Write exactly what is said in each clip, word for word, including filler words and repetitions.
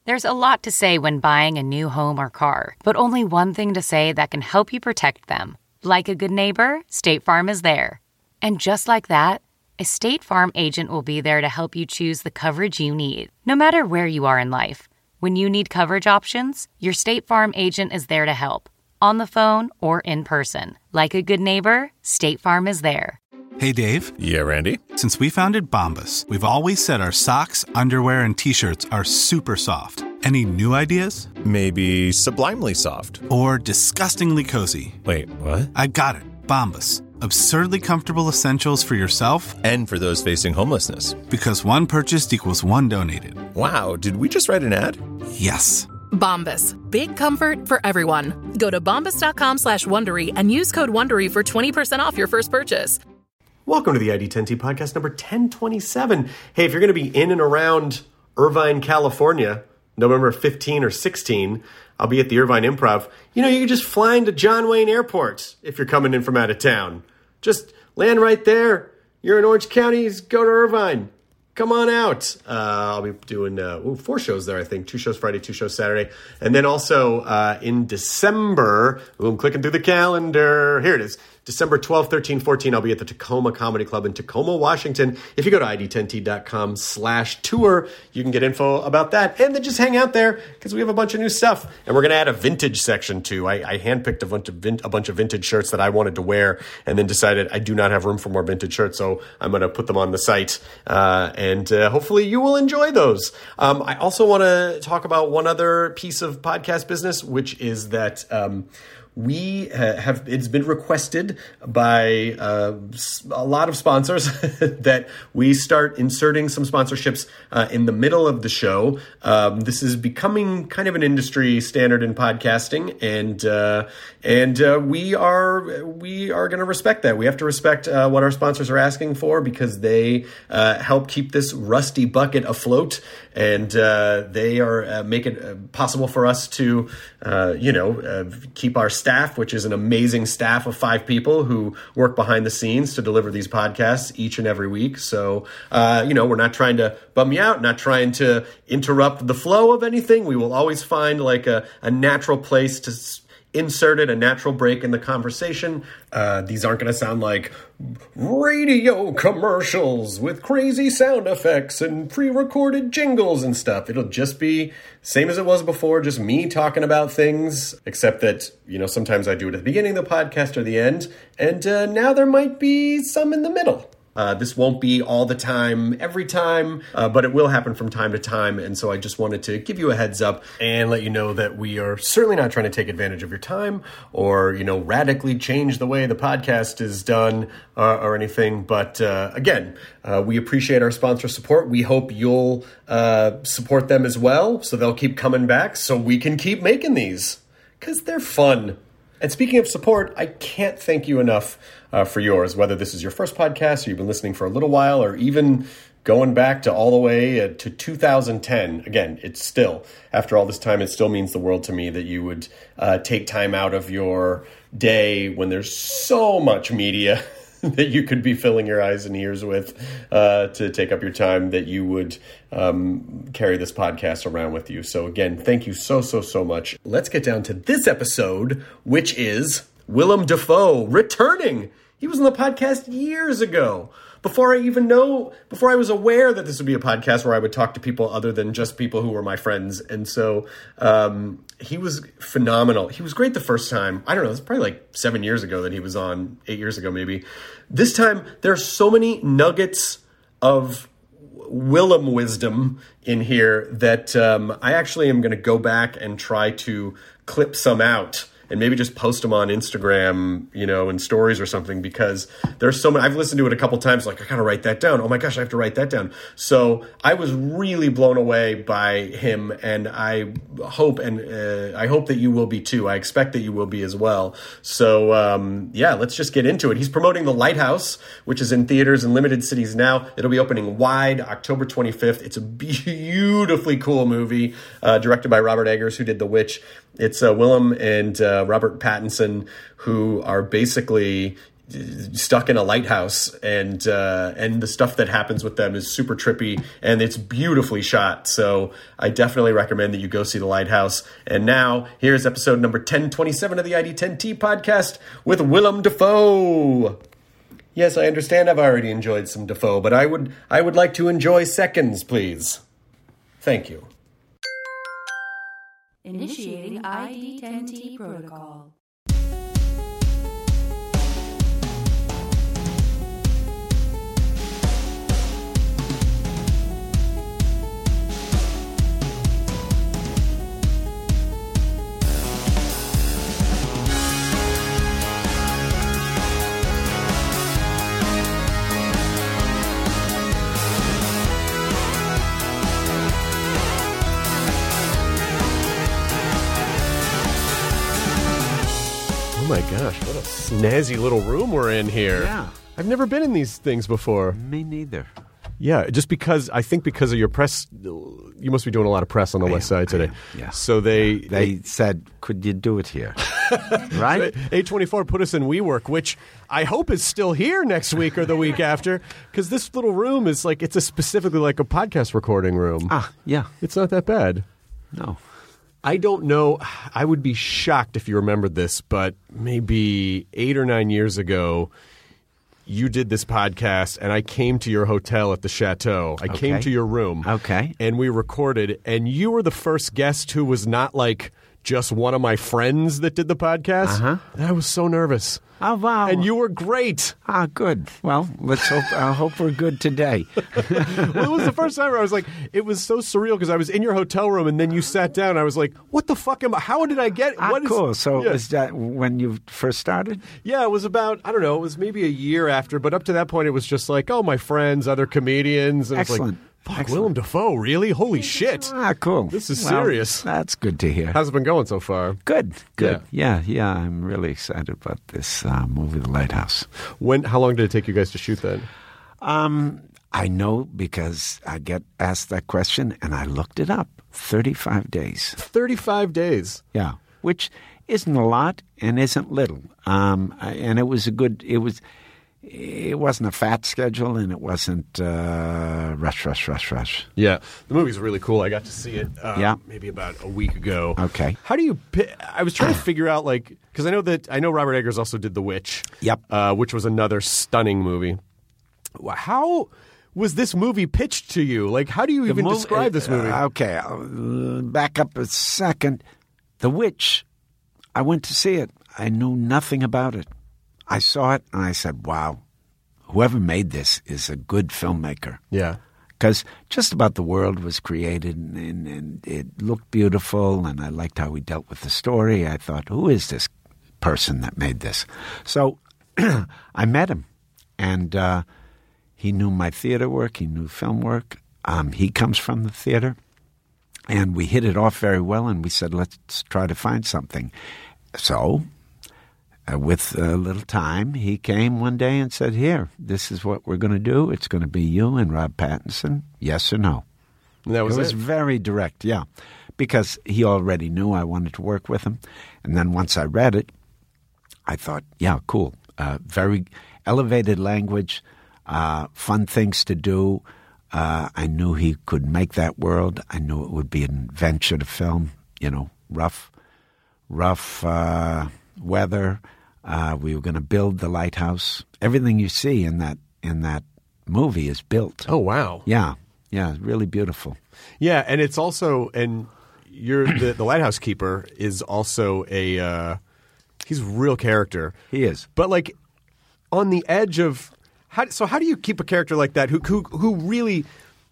There's a lot to say when buying a new home or car, but only one thing to say that can help you protect them. Like a good neighbor, State Farm is there. And just like that, a State Farm agent will be there to help you choose the coverage you need, no matter where you are in life. When you need coverage options, your State Farm agent is there to help, on the phone or in person. Like a good neighbor, State Farm is there. Hey, Dave. Yeah, Randy. Since we founded Bombas, we've always said our socks, underwear, and T-shirts are super soft. Any new ideas? Maybe sublimely soft. Or disgustingly cozy. Wait, what? I got it. Bombas. Absurdly comfortable essentials for yourself and for those facing homelessness. Because one purchased equals one donated. Wow, did we just write an ad? Yes. Bombas. Big comfort for everyone. Go to bombas.com slash Wondery and use code Wondery for twenty percent off your first purchase. Welcome to the I D ten T podcast number ten twenty-seven. Hey, if you're going to be in and around Irvine, California, November fifteenth or sixteenth, I'll be at the Irvine Improv. You know, you can just fly into John Wayne Airport if you're coming in from out of town. Just land right there. You're in Orange County, go to Irvine. Come on out. Uh, I'll be doing uh, ooh, four shows there, I think. Two shows Friday, two shows Saturday. And then also uh, in December, ooh, I'm clicking through the calendar. Here it is. December twelfth, thirteenth, fourteenth, I'll be at the Tacoma Comedy Club in Tacoma, Washington. If you go to I D ten T dot com slash tour, you can get info about that. And then just hang out there because we have a bunch of new stuff. And we're going to add a vintage section too. I, I handpicked a bunch, of vin- a bunch of vintage shirts that I wanted to wear and then decided I do not have room for more vintage shirts. So I'm going to put them on the site. Uh, and uh, hopefully you will enjoy those. Um, I also want to talk about one other piece of podcast business, which is that... Um, We have, it's been requested by uh, a lot of sponsors that we start inserting some sponsorships uh, in the middle of the show. Um, this is becoming kind of an industry standard in podcasting, and uh, and uh, we are we are going to respect that. We have to respect uh, what our sponsors are asking for because they uh, help keep this rusty bucket afloat, and uh, they are uh, make it uh, possible for us to uh, you know uh, keep our staff, which is an amazing staff of five people who work behind the scenes to deliver these podcasts each and every week. So, uh, you know, we're not trying to bum you out, not trying to interrupt the flow of anything. We will always find like a, a natural place to s- insert it, a natural break in the conversation. Uh, these aren't going to sound like radio commercials with crazy sound effects and pre-recorded jingles and stuff. It'll just be same as it was before, just me talking about things, except that, you know, sometimes I do it at the beginning of the podcast or the end, and uh, now there might be some in the middle. Uh, this won't be all the time, every time, uh, but it will happen from time to time. And so I just wanted to give you a heads up and let you know that we are certainly not trying to take advantage of your time or, you know, radically change the way the podcast is done uh, or anything. But uh, again, uh, we appreciate our sponsor support. We hope you'll uh, support them as well so they'll keep coming back so we can keep making these because they're fun. And speaking of support, I can't thank you enough uh, for yours, whether this is your first podcast or you've been listening for a little while or even going back to all the way uh, to two thousand ten. Again, it's still, after all this time, it still means the world to me that you would uh, take time out of your day when there's so much media that you could be filling your eyes and ears with uh, to take up your time, that you would um, carry this podcast around with you. So again, thank you so, so, so much. Let's get down to this episode, which is Willem Dafoe returning. He was on the podcast years ago. Before I even know, before I was aware that this would be a podcast where I would talk to people other than just people who were my friends. And so um, he was phenomenal. He was great the first time. I don't know, it's probably like seven years ago that he was on, eight years ago maybe. This time, there are so many nuggets of Willem wisdom in here that um, I actually am going to go back and try to clip some out and maybe just post them on Instagram, you know, in stories or something, because there's so many. I've listened to it a couple times, like, I gotta write that down. Oh my gosh, I have to write that down. So I was really blown away by him, and I hope and uh, I hope that you will be too. I expect that you will be as well. So um, yeah, let's just get into it. He's promoting The Lighthouse, which is in theaters in limited cities now. It'll be opening wide October twenty-fifth. It's a beautifully cool movie, uh, directed by Robert Eggers, who did The Witch. It's uh, Willem and uh, Robert Pattinson, who are basically stuck in a lighthouse, and uh, and the stuff that happens with them is super trippy, and it's beautifully shot. So I definitely recommend that you go see The Lighthouse. And now here's episode number ten twenty-seven of the I D ten T podcast with Willem Dafoe. Yes, I understand I've already enjoyed some Dafoe, but I would I would like to enjoy seconds, please. Thank you. Initiating I D ten T protocol. Oh my gosh, what a snazzy little room we're in here. Yeah. I've never been in these things before. Me neither. Yeah, just because, I think because of your press, you must be doing a lot of press on the I West am, Side today. I am, yeah. So they... Yeah. They said, could you do it here? Right? A twenty-four put us in WeWork, which I hope is still here next week or the week after, because this little room is like, it's a specifically like a podcast recording room. Ah, yeah. It's not that bad. No. I don't know. I would be shocked if you remembered this, but maybe eight or nine years ago, you did this podcast, and I came to your hotel at the Chateau. I Okay. came to your room. Okay. And we recorded, and you were the first guest who was not like just one of my friends that did the podcast. Uh-huh. And I was so nervous. Oh, wow. And you were great. Ah, good. Well, let's hope, I hope we're good today. Well, it was the first time where I was like, it was so surreal because I was in your hotel room, and then you sat down. And I was like, what the fuck am I? How did I get? Ah, what is, cool. So yeah. was that when you first started? Yeah, it was about, I don't know, it was maybe a year after, but up to that point, it was just like, oh, my friends, other comedians. And Excellent. It's like, fuck, Excellent. Willem Dafoe, really? Holy shit. Ah, cool. This is Well, serious. That's good to hear. How's it been going so far? Good, good. Yeah, yeah. I'm really excited about this uh, movie, The Lighthouse. When? How long did it take you guys to shoot that? Um, I know because I get asked that question, and I looked it up. thirty-five days. thirty-five days. Yeah, which isn't a lot and isn't little. Um, I- and it was a good. It was. It wasn't a fat schedule, and it wasn't uh, rush, rush, rush, rush. Yeah, the movie's really cool. I got to see it uh, Yeah. maybe about a week ago. Okay. How do you pi- I was trying to figure out, like, because I know that, I know Robert Eggers also did The Witch. Yep. Uh, which was another stunning movie. How was this movie pitched to you? Like, how do you even mov- describe this movie? Uh, okay, I'll, uh, back up a second. The Witch, I went to see it. I knew nothing about it. I saw it, and I said, wow, whoever made this is a good filmmaker. yeah. Because just about the world was created, and, and, and it looked beautiful, and I liked how he dealt with the story. I thought, who is this person that made this? So I met him, and uh, he knew my theater work. He knew film work. Um, he comes from the theater, and we hit it off very well, and we said, let's try to find something. So Uh, with a little time, he came one day and said, here, this is what we're going to do. It's going to be you and Rob Pattinson, yes or no. And that was it was it. very direct, yeah, because he already knew I wanted to work with him. And then once I read it, I thought, yeah, cool. Uh, very elevated language, uh, fun things to do. Uh, I knew he could make that world. I knew it would be an adventure to film, you know, rough, rough uh, weather. Uh, we were going to build the lighthouse. Everything you see in that in that movie is built. Oh, wow. Yeah, yeah, really beautiful. Yeah, and it's also, and you're the, the lighthouse keeper is also a, uh, he's a real character. He is. But like on the edge of, how, so how do you keep a character like that who who, who really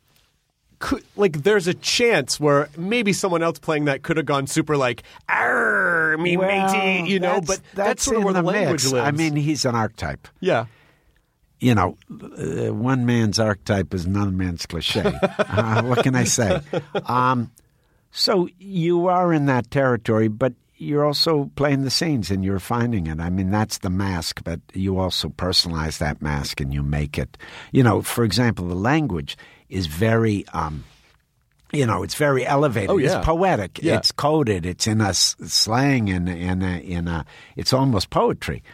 could, like there's a chance where maybe someone else playing that could have gone super like, arr, me Well, matey, you know, that's- but that's, that's sort of in where the, language mix. lives. I mean, he's an archetype. yeah. You know, uh, one man's archetype is another man's cliche. uh, what can I say? Um, so you are in that territory, but you're also playing the scenes and you're finding it. I mean, that's the mask, but you also personalize that mask and you make it. You know, for example, the language is very, um, you know, it's very elevated. Oh, yeah. It's poetic. Yeah. It's coded. It's in a s- slang and in a, in a, it's almost poetry.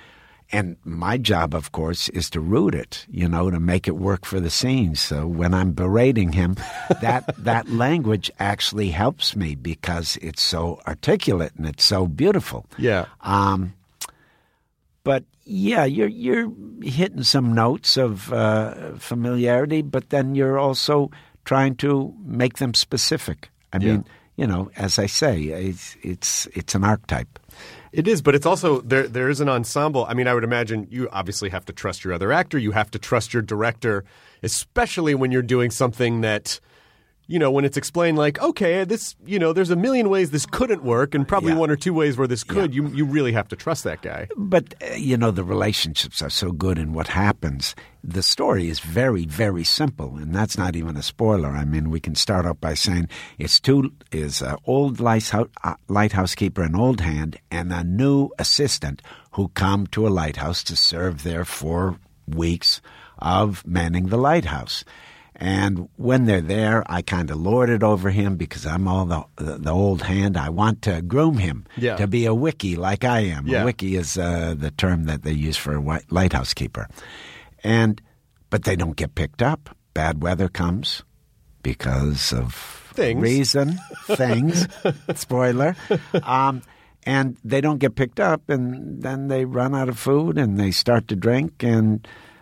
and my job, of course, is to root it, you know, to make it work for the scenes. So when I'm berating him, that that language actually helps me because it's so articulate and it's so beautiful. Yeah. Um, but yeah, you're you're hitting some notes of uh, familiarity, but then you're also trying to make them specific. I Yeah. mean, you know, as I say, it's it's it's an archetype. It is, but it's also there. There is an ensemble. I mean, I would imagine you obviously have to trust your other actor. You have to trust your director, especially when you're doing something that, you know, when it's explained like, okay, this, you know, there's a million ways this couldn't work, and probably Yeah. one or two ways where this could. Yeah. You you really have to trust that guy. But, uh, you know, the relationships are so good in what happens. The story is very, very simple, and that's not even a spoiler. I mean, we can start out by saying it's two is an old lighthouse, uh, lighthouse keeper, an old hand, and a new assistant who come to a lighthouse to serve there for weeks of manning the lighthouse. And when they're there, I kind of lord it over him because I'm all the, the the old hand. I want to groom him Yeah. to be a wickie like I am. Yeah. A wickie is uh, the term that they use for a white lighthouse keeper. And but they don't get picked up. Bad weather comes because of Things. reason, things, spoiler. Um, and they don't get picked up, and then they run out of food, and they start to drink, and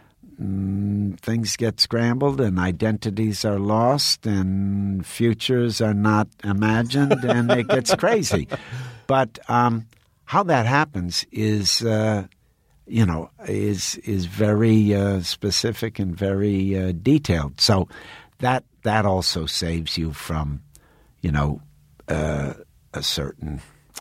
Mm, things get scrambled and identities are lost and futures are not imagined and it gets crazy. But um, how that happens is, uh, you know, is is very uh, specific and very uh, detailed. So that that also saves you from, you know, uh, a certain.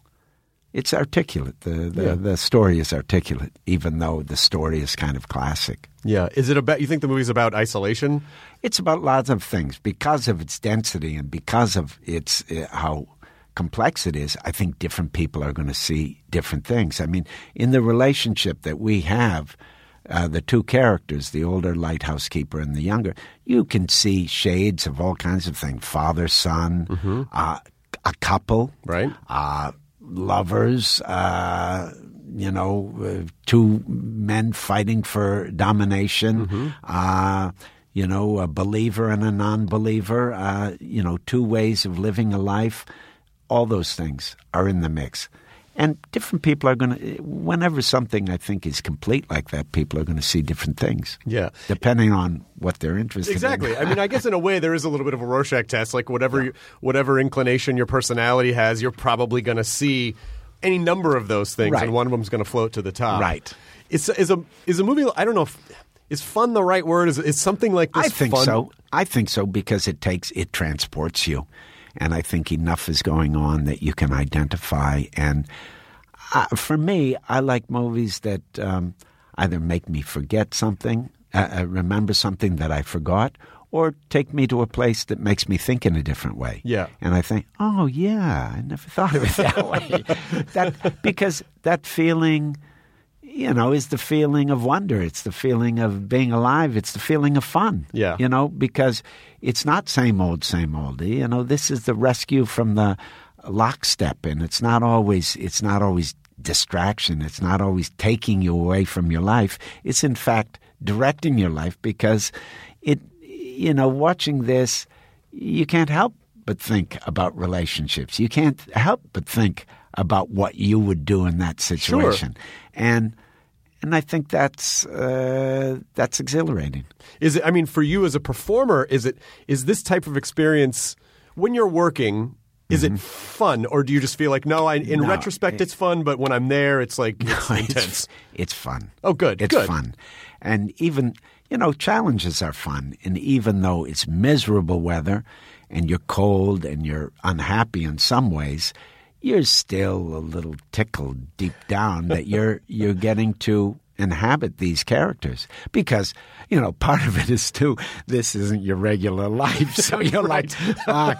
It's articulate. The the, Yeah. the story is articulate, even though the story is kind of classic. Yeah. Is it about? You think the movie's about isolation? It's about lots of things because of its density and because of its uh, how complex it is. I think different people are going to see different things. I mean, in the relationship that we have, uh, the two characters, the older lighthouse keeper and the younger, you can see shades of all kinds of things: father, son, uh, a couple, Right. Uh, lovers, uh, you know, uh, two men fighting for domination, uh, you know, a believer and a non-believer, uh, you know, two ways of living a life. All those things are in the mix. And different people are going to, whenever something I think is complete like that, people are going to see different things. Yeah. Depending on what they're interested Exactly. in. I mean, I guess in a way there is a little bit of a Rorschach test. Like whatever you, whatever inclination your personality has, you're probably going to see any number of those things, Right. and one of them's going to float to the top. Right. Is is a is a movie? I don't know if is fun the right word. Is is something like this? I think fun? so. I think so because it takes it transports you, and I think enough is going on that you can identify. And uh, for me, I like movies that um, either make me forget something, uh, uh, remember something that I forgot, or take me to a place that makes me think in a different way. Yeah. And I think, oh yeah, I never thought of it that way. That because that feeling. You know, is the feeling of wonder. It's the feeling of being alive. It's the feeling of fun. Yeah. You know, because it's not same old, same old. You know, this is the rescue from the lockstep, and it's not always. It's not always distraction. It's not always taking you away from your life. It's in fact directing your life because it. You know, watching this, you can't help but think about relationships. You can't help but think about what you would do in that situation. Sure. And and I think that's uh, that's exhilarating. Is it? I mean, for you as a performer, is it? Is this type of experience when you're working? Is it fun, or do you just feel like no? I, in No, retrospect, it- it's fun, but when I'm there, it's like it's intense. It's, it's fun. Oh, good, It's good. fun. And even, you know, challenges are fun. And even though it's miserable weather and you're cold and you're unhappy in some ways, you're still a little tickled deep down that you're you're getting to inhabit these characters. Because, you know, part of it is too, this isn't your regular life. So you're like, ah,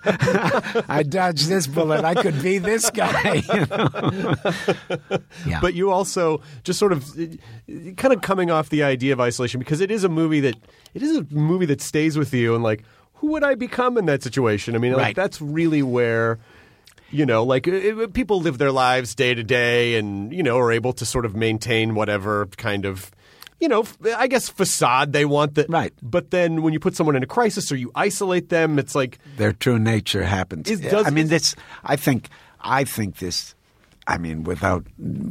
I dodged this bullet. I could be this guy. You know? Yeah. But you also just sort of uh, kind of coming off the idea of isolation, because it is a movie that it is a movie that stays with you, and like, who would I become in that situation? I mean, like, Right. that's really where You know, like it, it, people live their lives day to day and, you know, are able to sort of maintain whatever kind of, you know, I guess facade they want. That, right. But then when you put someone in a crisis or you isolate them, it's like their true nature happens. Is, does, I mean, this. I think. I think this. I mean, without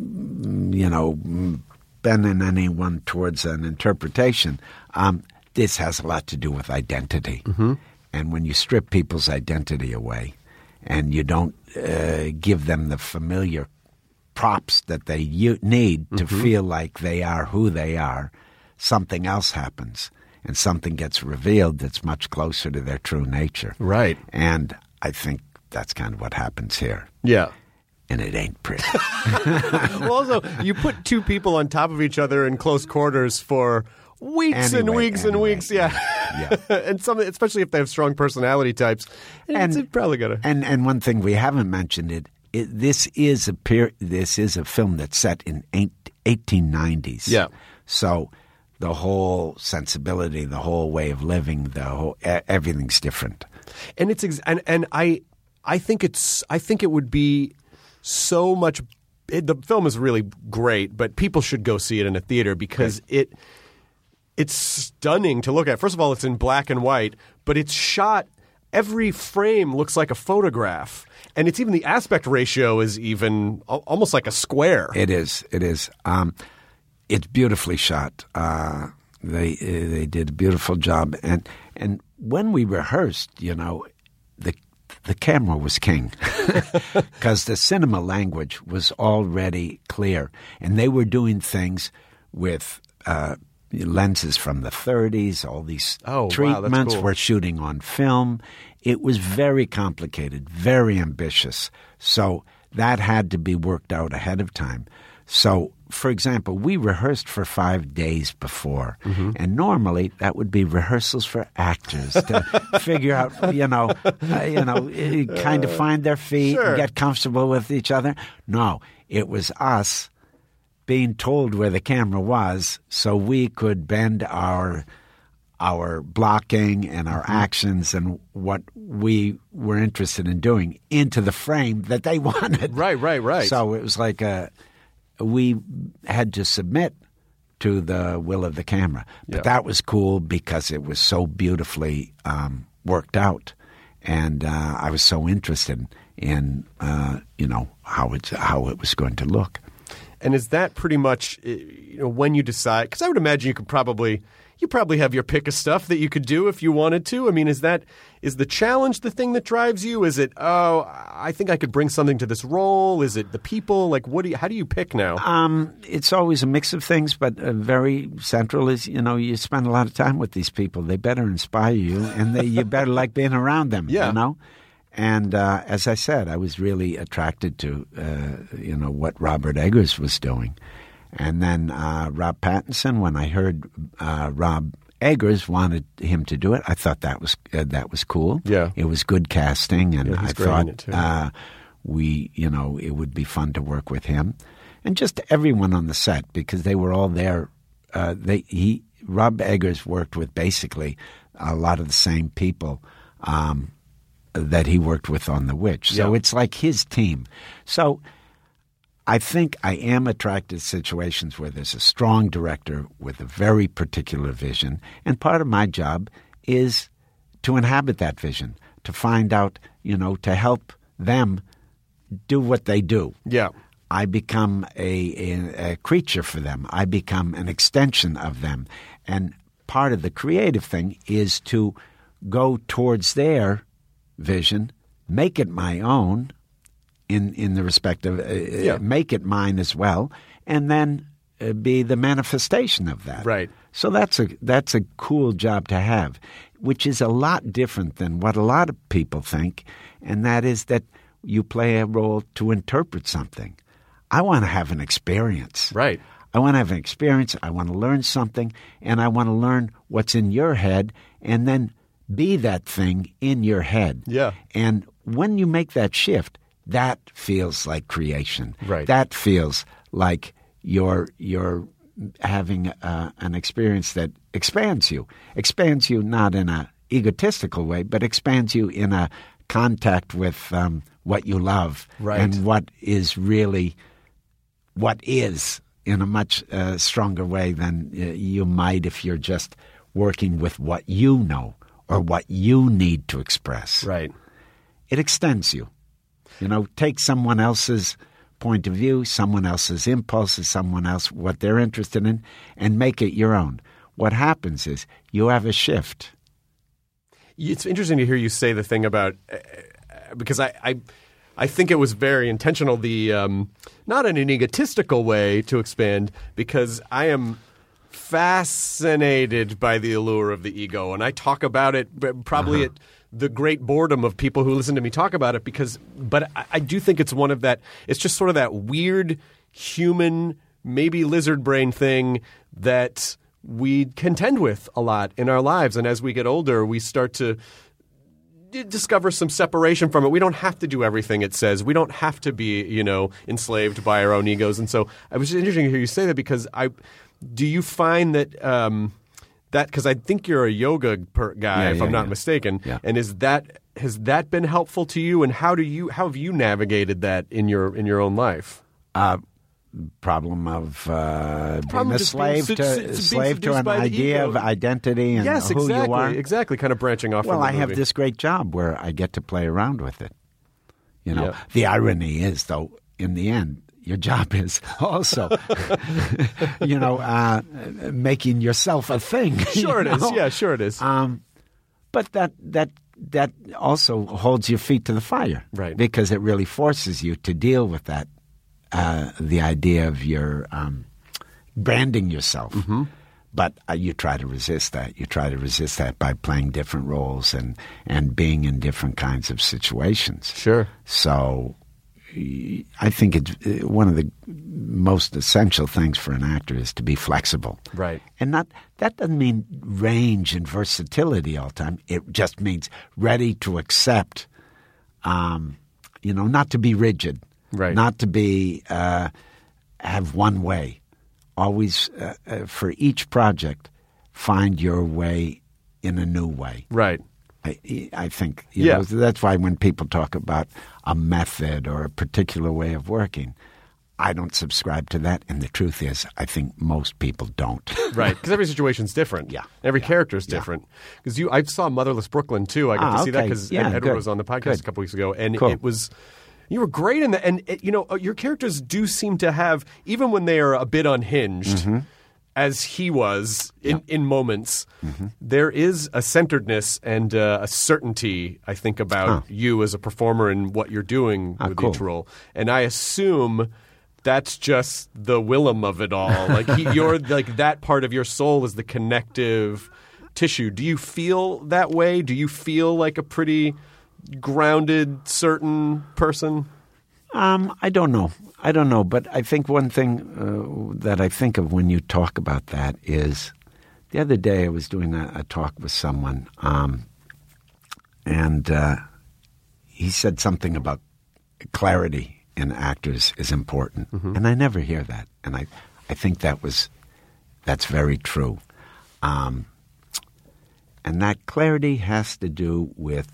you know, bending anyone towards an interpretation, um, this has a lot to do with identity. Mm-hmm. And when you strip people's identity away, and you don't uh, give them the familiar props that they u- need to mm-hmm. feel like they are who they are, something else happens, and something gets revealed that's much closer to their true nature. Right. And I think that's kind of what happens here. Yeah. And it ain't pretty. Well, also, you put two people on top of each other in close quarters for weeks Anyway, and weeks anyway, and weeks, yeah. yeah. And some, especially if they have strong personality types. And- it's probably going to. And and one thing we haven't mentioned it, it this is a per, this is a film that's set in eight, eighteen nineties. Yeah. So the whole sensibility, the whole way of living, the whole e- everything's different. And it's ex- and and I I think it's I think it would be so much. It, the film is really great, but people should go see it in a theater because right. it it's stunning to look at. First of all, it's in black and white, but it's shot. Every frame looks like a photograph, and it's even the aspect ratio is even al- almost like a square. It is. It is. Um, it's beautifully shot. Uh, they uh, they did a beautiful job, and and when we rehearsed, you know, the the camera was king because the cinema language was already clear, and they were doing things with uh, lenses from the thirties. All these oh, treatments wow, that's cool. were shooting on film. It was very complicated, very ambitious. So that had to be worked out ahead of time. So, for example, we rehearsed for five days before, mm-hmm. and normally that would be rehearsals for actors to figure out, you know, uh, you know, kind of find their feet sure. and get comfortable with each other. No, it was us being told where the camera was, so we could bend our our blocking and our mm-hmm. actions and what we were interested in doing into the frame that they wanted. Right, right, right. So it was like a. We had to submit to the will of the camera. But yeah. that was cool because it was so beautifully um, worked out. And uh, I was so interested in, uh, you know, how it, how it was going to look. And is that pretty much, you know, when you decide – because I would imagine you could probably – you probably have your pick of stuff that you could do if you wanted to. I mean, is that is the challenge the thing that drives you? Is it, oh, I think I could bring something to this role? Is it the people? Like, what do you, how do you pick now? Um, it's always a mix of things, but uh, very central is, you know, you spend a lot of time with these people. They better inspire you, and they, you better like being around them, yeah. you know? And uh, as I said, I was really attracted to, uh, you know, what Robert Eggers was doing. And then uh, Rob Pattinson, when I heard uh, Rob Eggers wanted him to do it, I thought that was uh, that was cool. Yeah, it was good casting, and yeah, I great thought in it too. Uh, we, you know, it would be fun to work with him, and just everyone on the set because they were all there. Uh, they he Rob Eggers worked with basically a lot of the same people um, that he worked with on The Witch, so yeah. it's like his team. So. I think I am attracted to situations where there's a strong director with a very particular vision, and part of my job is to inhabit that vision, to find out, you know, to help them do what they do. Yeah. I become a, a, a creature for them. I become an extension of them. And part of the creative thing is to go towards their vision, make it my own, in in the respect of uh, yeah. make it mine as well, and then uh, be the manifestation of that. Right. So that's a that's a cool job to have, which is a lot different than what a lot of people think, and that is that you play a role to interpret something. I want to have an experience. Right. I want to have an experience. I want to learn something, and I want to learn what's in your head, and then be that thing in your head. Yeah. And when you make that shift, that feels like creation. Right. That feels like you're you're having uh, an experience that expands you. Expands you not in a egotistical way, but expands you in a contact with um, what you love Right. and what is really what is in a much uh, stronger way than uh, you might if you're just working with what you know or what you need to express. Right. It extends you. You know, take someone else's point of view, someone else's impulses, someone else, what they're interested in, and make it your own. What happens is you have a shift. It's interesting to hear you say the thing about uh, because I, I I think it was very intentional. The um, not in an egotistical way to expand, because I am fascinated by the allure of the ego, and I talk about it probably uh-huh. at the great boredom of people who listen to me talk about it. Because, but I, I do think it's one of that. It's just sort of that weird human, maybe lizard brain thing that we contend with a lot in our lives. And as we get older, we start to d- discover some separation from it. We don't have to do everything it says. We don't have to be, you know, enslaved by our own egos. And so it was interesting to hear you say that, because I do you find that um, that because I think you're a yoga per- guy, yeah, if yeah, I'm not yeah. mistaken. Yeah. And is that has that been helpful to you? And how do you how have you navigated that in your in your own life? Uh, problem of uh, Problem being a just being slave se- to se- being slave to seduced an by the idea ego. of identity and Yes, who exactly, you are. exactly. Kind of branching off. Well, from the I have movie. this great job where I get to play around with it. You know, Yeah. the irony is, though, in the end, your job is also, you know, uh, making yourself a thing. Sure you it is. know? Yeah, sure it is. Um, but that that that also holds your feet to the fire, Right. Because it really forces you to deal with that, uh, the idea of your um, branding yourself. Mm-hmm. But uh, you try to resist that. You try to resist that by playing different roles and and being in different kinds of situations. Sure. So I think it's uh, one of the most essential things for an actor is to be flexible. Right. And not that doesn't mean range and versatility all the time. It just means ready to accept, um, you know, not to be rigid. Right. Not to be uh, have one way. Always, uh, uh, for each project, find your way in a new way. Right. I, I think you Yeah. know, that's why when people talk about a method or a particular way of working, I don't subscribe to that. And the truth is, I think most people don't. Right, because every situation's different. Yeah. Every Yeah. character's Yeah. different. Because you, I saw Motherless Brooklyn too. I got Ah, to see that okay. because Yeah, Edward good. was on the podcast Good. a couple weeks ago, and Cool. it was. You were great in that, and it, you know your characters do seem to have, even when they are a bit unhinged, Mm-hmm. as he was in, Yeah. in moments, Mm-hmm. there is a centeredness and uh, a certainty, I think, about Huh. you as a performer and what you're doing Ah, with cool. each role. And I assume that's just the Willem of it all. Like he, you're like that part of your soul is the connective tissue. Do you feel that way? Do you feel like a pretty grounded, certain person? Um, I don't know. I don't know. But I think one thing uh, that I think of when you talk about that is the other day I was doing a, a talk with someone, um, and uh, he said something about clarity in actors is important. Mm-hmm. And I never hear that. And I, I think that was that's very true. Um, and that clarity has to do with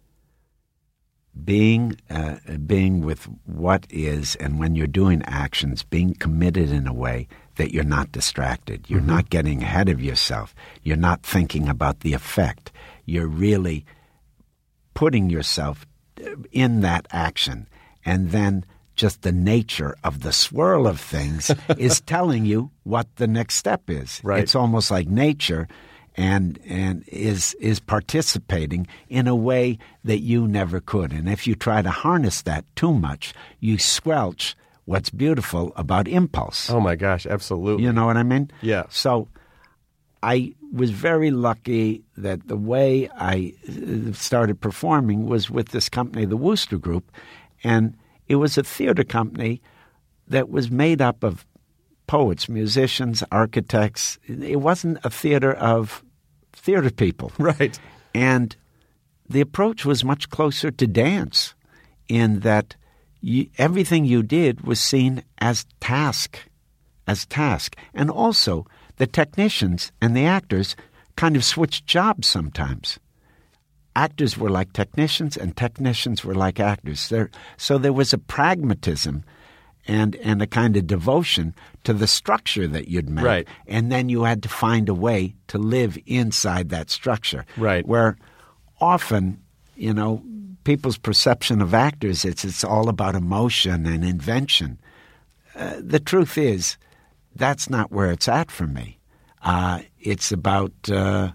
being uh, being with what is, and when you're doing actions, being committed in a way that you're not distracted. You're Mm-hmm. not getting ahead of yourself. You're not thinking about the effect. You're really putting yourself in that action. And then just the nature of the swirl of things is telling you what the next step is. Right. It's almost like nature and and is is participating in a way that you never could. And if you try to harness that too much, you squelch what's beautiful about impulse. Oh my gosh, absolutely. You know what I mean? Yeah. So I was very lucky that the way I uh, started performing was with this company, the Wooster Group, and it was a theater company that was made up of poets, musicians, architects. It wasn't a theater of theater people. Right. And the approach was much closer to dance in that you, everything you did was seen as task, as task. And also the technicians and the actors kind of switched jobs sometimes. actors were like technicians and technicians were like actors. There, so there was a pragmatism and and a kind of devotion to the structure that you'd made. Right. And then you had to find a way to live inside that structure. Right. Where often, you know, people's perception of actors, it's, it's all about emotion and invention. Uh, the truth is, that's not where it's at for me. Uh, it's about uh,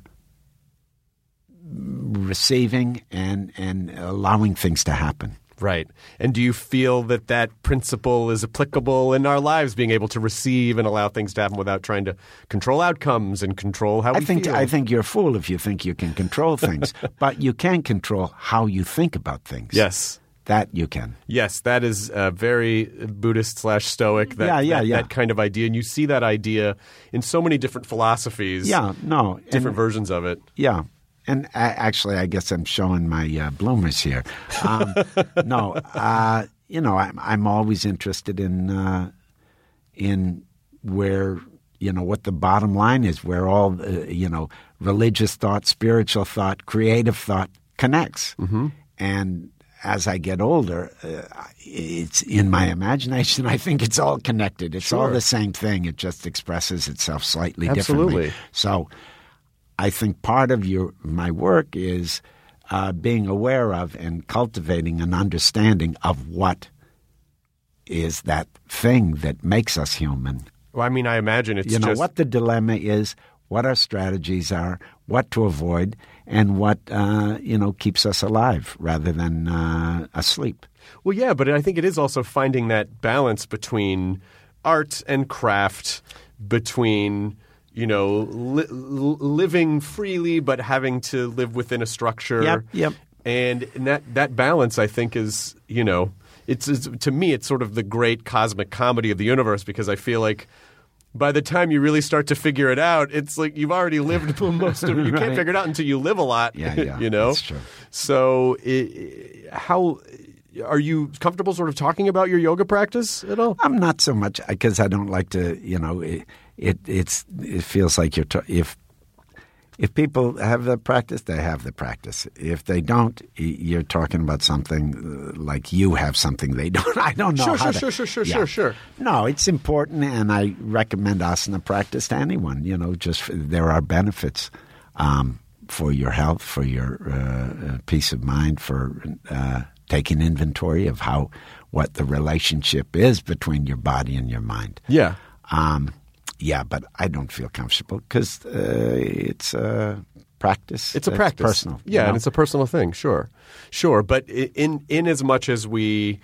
receiving and, and allowing things to happen. Right. And do you feel that that principle is applicable in our lives, being able to receive and allow things to happen without trying to control outcomes and control how I we think feel? I think you're a fool if you think you can control things, but you can control how you think about things. Yes. That you can. Yes, that is uh, very Buddhist slash Stoic, that, Yeah, yeah, that, yeah. that kind of idea. And you see that idea in so many different philosophies, Yeah, no. different and- versions of it. Yeah. And I, actually, I guess I'm showing my uh, bloomers here. Um, no, uh, you know, I'm, I'm always interested in uh, in where, you know, what the bottom line is, where all, uh, you know, religious thought, spiritual thought, creative thought connects. Mm-hmm. And as I get older, uh, it's in my imagination, I think it's all connected. It's all Sure. the same thing. It just expresses itself slightly Absolutely. differently. So I think part of your my work is uh, being aware of and cultivating an understanding of what is that thing that makes us human. Well, I mean, I imagine it's You know, just what the dilemma is, what our strategies are, what to avoid, and what, uh, you know, keeps us alive rather than uh, asleep. Well, yeah, but I think it is also finding that balance between art and craft, between, you know, li- living freely but having to live within a structure. Yep, yep. And that that balance, I think, is, you know, it's, it's to me, it's sort of the great cosmic comedy of the universe, because I feel like by the time you really start to figure it out, it's like you've already lived most of it. You can't Right. figure it out until you live a lot. Yeah, yeah, you know? that's true. So it, how are you comfortable sort of talking about your yoga practice at all? I'm not so much because I don't like to, you know, it, it it's it feels like you're ta- if if people have the practice, they have the practice. If they don't, y- you're talking about something uh, like you have something they don't. I don't know. Sure, how sure, to- sure, sure, sure, Yeah. sure, sure. No, it's important, and I recommend asana practice to anyone. You know, just for, there are benefits um, for your health, for your uh, uh, peace of mind, for uh, taking inventory of how what the relationship is between your body and your mind. Yeah. Um, yeah, but I don't feel comfortable because uh, it's a practice. It's a that's practice. personal. you Yeah, know? and it's a personal thing. Sure, sure. But i- in in as much as we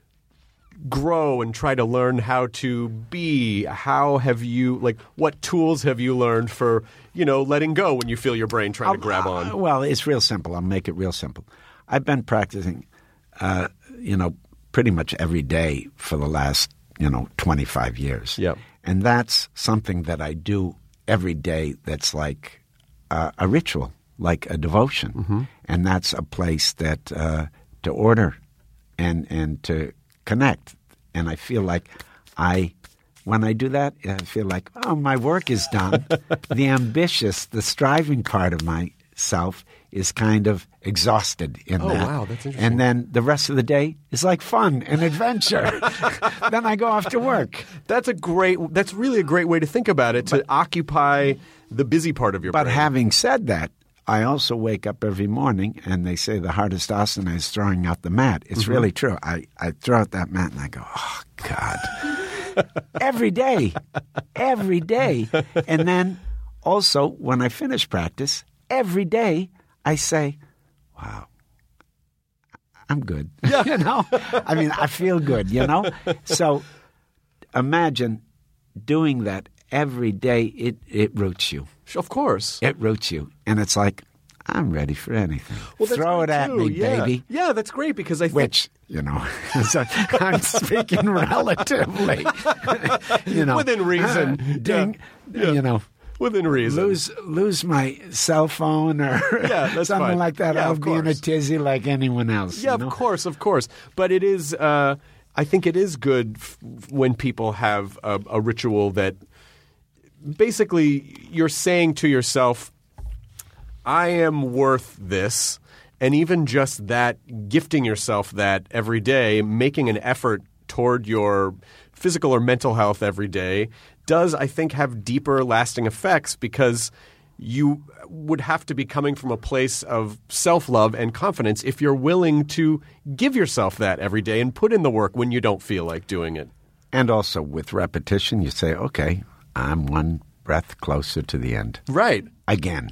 grow and try to learn how to be, how have you like what tools have you learned for, you know, letting go when you feel your brain trying to grab Uh, on? well, it's real simple. I'll make it real simple. I've been practicing, uh, you know, pretty much every day for the last, you know, twenty-five years. Yep. And that's something that I do every day that's like uh, a ritual, like a devotion. Mm-hmm. And that's a place that uh, to order and, and to connect. And I feel like I, when I do that, I feel like, oh, my work is done. The ambitious, the striving part of myself is kind of exhausted in Oh, that. wow, that's interesting. And then the rest of the day is like fun and adventure. Then I go off to work. That's a great. That's really a great way to think about it. To occupy the busy part of your But brain. having said that, I also wake up every morning and they say the hardest asana is throwing out the mat. It's Mm-hmm. really true. I, I throw out that mat and I go, oh, God. Every day. Every day. And then also when I finish practice, every day I say, wow, I'm good. Yeah. You know? I mean, I feel good, you know? So imagine doing that every day. It, it roots you. Of course. It roots you. And it's like, I'm ready for anything. Well, that's Throw it great at too. me, Yeah. baby. Yeah, that's great because I think Which, you know, so I'm speaking relatively. You know, Within reason. Ding, Yeah. you know. within reason. Lose lose my cell phone or Yeah, that's something fine. like that. Yeah, I'll of be in a course. tizzy like anyone else. Yeah, you know? of course, of course. But it is, uh, I think it is good f- when people have a, a ritual that basically you're saying to yourself, I am worth this, And even just that, gifting yourself that every day, making an effort toward your physical or mental health every day does, I think, have deeper lasting effects because you would have to be coming from a place of self-love and confidence if you're willing to give yourself that every day and put in the work when you don't feel like doing it. And also with repetition, you say, okay, I'm one breath closer to the end. Right. Again.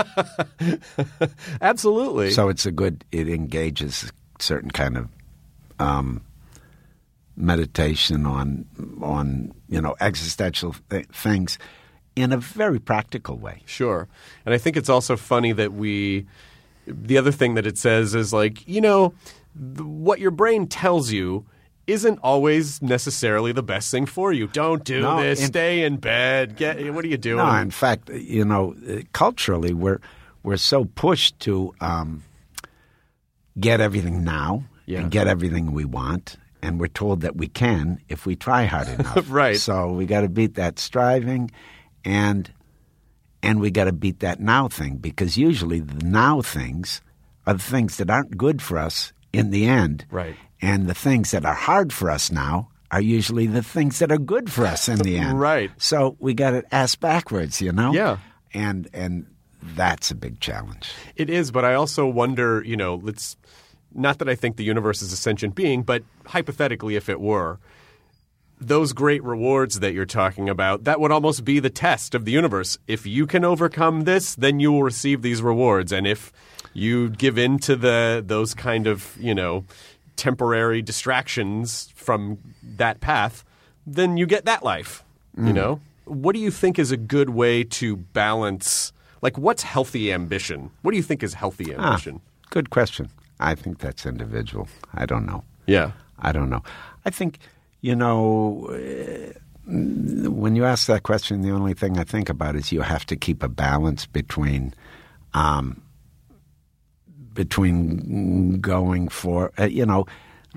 Absolutely. So it's a good, it engages a certain kind of um, meditation on, on, you know, existential th- things in a very practical way. Sure. And I think it's also funny that we – the other thing that it says is like, you know, th- what your brain tells you isn't always necessarily the best thing for you. Don't do No, this. in- Stay in bed. Get. What are you doing? No, in fact, you know, culturally, we're we're so pushed to um, get everything now Yeah. and get everything we want, and we're told that we can if we try hard enough. Right. So we got to beat that striving, and and we got to beat that now thing because usually the now things are the things that aren't good for us in the end. Right. And the things that are hard for us now are usually the things that are good for us in the end. Right. So we got it ass backwards, you know? Yeah. And and that's a big challenge. It is, but I also wonder, you know, let's not that I think the universe is a sentient being, but hypothetically, if it were, those great rewards that you're talking about, that would almost be the test of the universe. If you can overcome this, then you will receive these rewards. And if you give in to the those kind of, you know, temporary distractions from that path, then you get that life, mm. you know? What do you think is a good way to balance, like what's healthy ambition? What do you think is healthy ambition? Ah, good question. I think that's individual. I don't know. Yeah. I don't know. I think, you know, uh, when you ask that question, the only thing I think about is you have to keep a balance between um, between going for, uh, you know,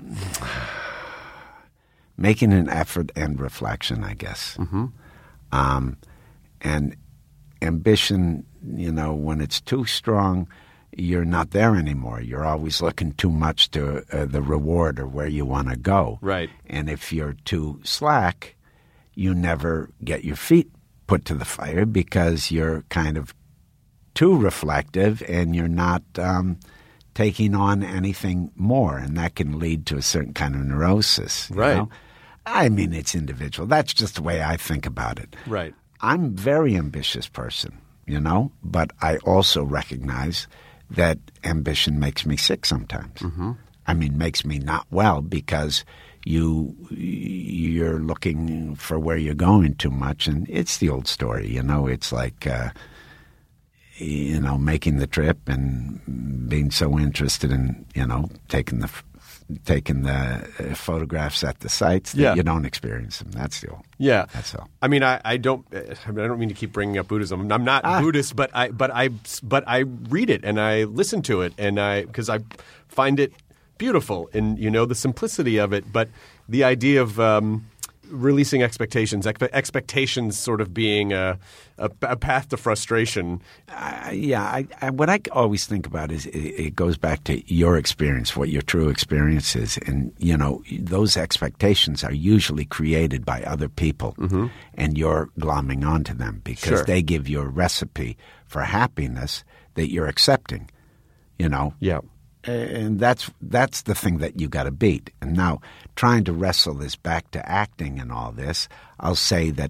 making an effort and reflection, I guess. Mm-hmm. Um, and ambition, you know, when it's too strong, you're not there anymore. You're always looking too much to uh, the reward or where you want to go. Right. And if you're too slack, you never get your feet put to the fire because you're kind of too reflective and you're not um, taking on anything more. And that can lead to a certain kind of neurosis. You Right. know? I mean, it's individual. That's just the way I think about it. Right. I'm a very ambitious person, you know, but I also recognize that ambition makes me sick sometimes. Mm-hmm. I mean, makes me not well because you you're looking for where you're going too much, and it's the old story, you know. It's like uh, you know, making the trip and being so interested in, you know, taking the taking the photographs at the sites that Yeah. you don't experience them. That's the old. Yeah, That's all. I mean, I, I don't. I mean, I don't mean to keep bringing up Buddhism. I'm not Ah. Buddhist, but I, but I, but I read it and I listen to it, and I because I find it beautiful, and you know the simplicity of it. But the idea of um, releasing expectations, expe- expectations, sort of being a, a, a path to frustration. I, yeah, I, I, what I always think about is it, it goes back to your experience, what your true experience is. And, you know, those expectations are usually created by other people, mm-hmm. and you're glomming onto them because Sure. they give you a recipe for happiness that you're accepting, you know. Yeah. And that's that's the thing that you got to beat. And now, trying to wrestle this back to acting and all this, I'll say that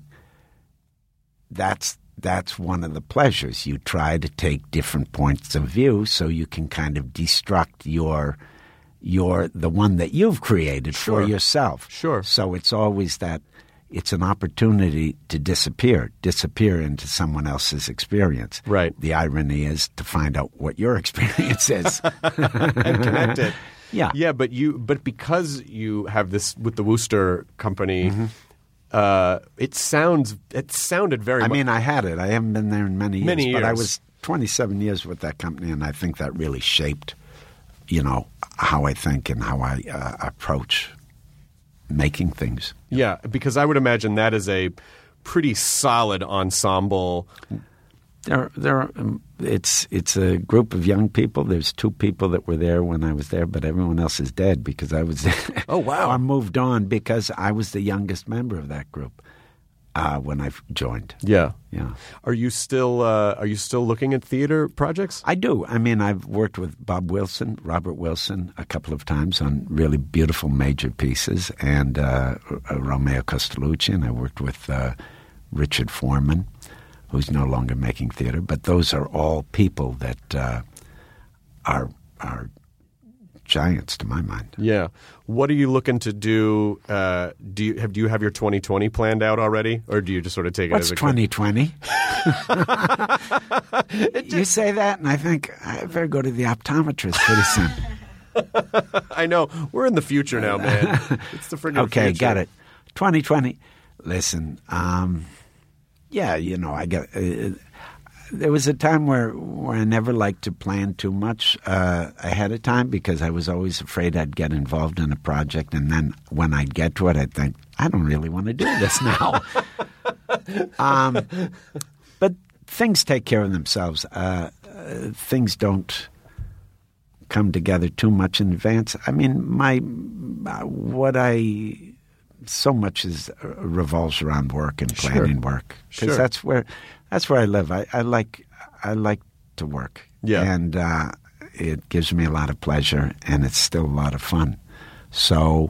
that's that's one of the pleasures. You try to take different points of view so you can kind of destruct your your the one that you've created Sure. for yourself. Sure. So it's always that it's an opportunity to disappear, disappear into someone else's experience. Right. The irony is to find out what your experience is. And connect it. Yeah. Yeah, but you but because you have this with the Wooster company, Mm-hmm. uh, it sounds it sounded very I much mean, I had it. I haven't been there in many years. Many But I years. was twenty-seven years with that company, and I think that really shaped, you know, how I think and how I uh, approach making things. Yeah, because I would imagine that is a pretty solid ensemble There, there. Um, it's it's a group of young people. There's two people that were there when I was there, but everyone else is dead because I was there. Oh, wow. I moved on because I was the youngest member of that group uh, when I joined. Yeah. Yeah. Are you still uh, Are you still looking at theater projects? I do. I mean, I've worked with Bob Wilson, Robert Wilson, a couple of times on really beautiful major pieces, and uh, Romeo Costellucci, and I worked with uh, Richard Foreman, who's no longer making theater. But those are all people that uh, are are giants to my mind. Yeah. What are you looking to do? Uh, do you have do you have your twenty twenty planned out already, or do you just sort of take it What's as a twenty twenty? You say that, and I think I better go to the optometrist pretty soon. I know. We're in the future now, man. It's the friggin' Okay, future. got it. twenty twenty. Listen, um, yeah, you know, I got. Uh, there was a time where, where I never liked to plan too much uh, ahead of time because I was always afraid I'd get involved in a project, and then when I'd get to it, I'd think, I don't really want to do this now. um, but things take care of themselves. Uh, uh, things don't come together too much in advance. I mean, my uh, what I so much is uh, revolves around work and planning Sure. work because Sure. that's where that's where I live. I, I like I like to work, Yeah. and uh, it gives me a lot of pleasure, and it's still a lot of fun. So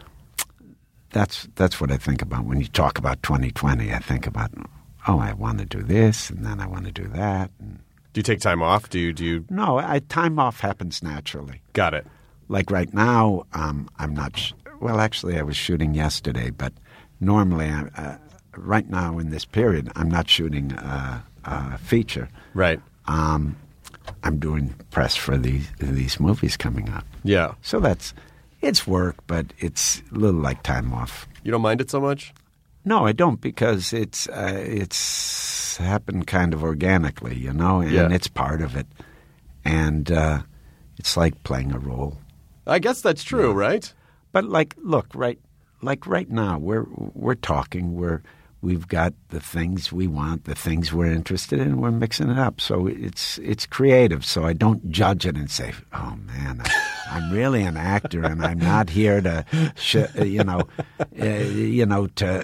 that's that's what I think about when you talk about twenty twenty. I think about, oh, I want to do this, and then I want to do that. And Do you take time off? Do you do you no, I, time off happens naturally. got it? Like right now, um, I'm not. Sh- well, actually, I was shooting yesterday, but normally, I, uh, right now in this period, I'm not shooting uh, a feature. Right. Um, I'm doing press for these these movies coming up. Yeah. So that's it's work, but it's a little like time off. You don't mind it so much? No, I don't, because it's uh, it's happened kind of organically, you know, and Yeah. it's part of it, and uh, it's like playing a role. I guess that's true, right? But like, look, right, like right now, we're we're talking, we're we've got the things we want, the things we're interested in, we're mixing it up. So it's it's creative. So I don't judge it and say, oh man, I, I'm really an actor, and I'm not here to, sh- you know, uh, you know, to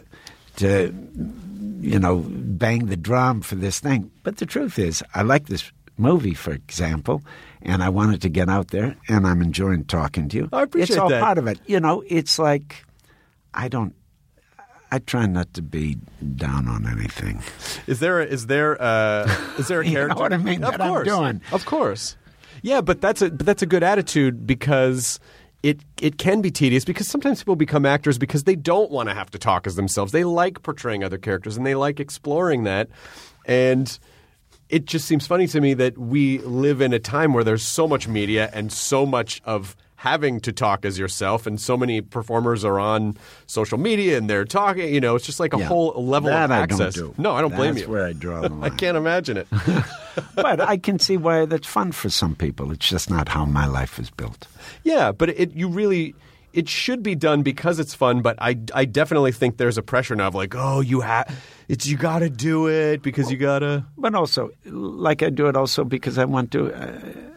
to you know bang the drum for this thing. But the truth is, I like this movie, for example, and I wanted to get out there, and I'm enjoying talking to you. I appreciate It's all that. part of it. You know, it's like I don't. I try not to be down on anything. Is there a, is there a, is there a You know character? what I mean? Of That I'm course, doing. of course. Yeah, but that's a but that's a good attitude, because it it can be tedious, because sometimes people become actors because they don't want to have to talk as themselves. They like portraying other characters, and they like exploring that. And it just seems funny to me that we live in a time where there's so much media and so much of having to talk as yourself, and so many performers are on social media and they're talking. You know, it's just like a Yeah. whole level that of I access. don't do. No, I don't blame That's you. where I draw the line. I can't imagine it. But I can see why that's fun for some people. It's just not how my life is built. Yeah, but it you really it should be done because it's fun. But I, I definitely think there's a pressure now of like, oh, you have it's you got to do it because you gotta. But also, like I do it also because I want to. Uh,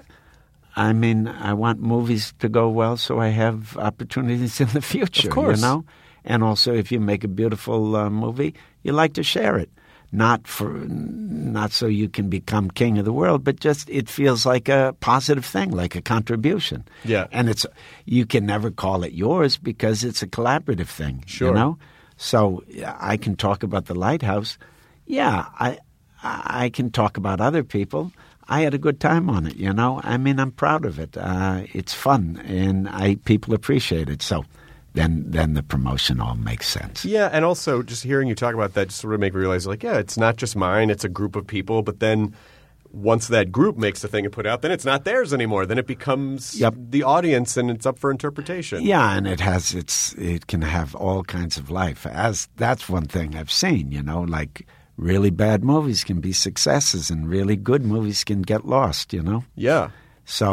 I mean, I want movies to go well, so I have opportunities in the future. Of course. You know, and also if you make a beautiful uh, movie, you like to share it. Not for, not so you can become king of the world, but just it feels like a positive thing, like a contribution. Yeah. And it's you can never call it yours because it's a collaborative thing. Sure. You know, so I can talk about the Lighthouse. Yeah, I I can talk about other people. I had a good time on it. You know, I mean, I'm proud of it. Uh, it's fun, and I people appreciate it. So. Then, then the promotion all makes sense. Yeah, and also just hearing you talk about that just sort of make me realize, like, yeah, it's not just mine; it's a group of people. But then, once that group makes the thing and put out, then it's not theirs anymore. Then it becomes Yep. the audience, and it's up for interpretation. Yeah, and it has its. It can have all kinds of life. As that's one thing I've seen. You know, like really bad movies can be successes, and really good movies can get lost. You know. Yeah. So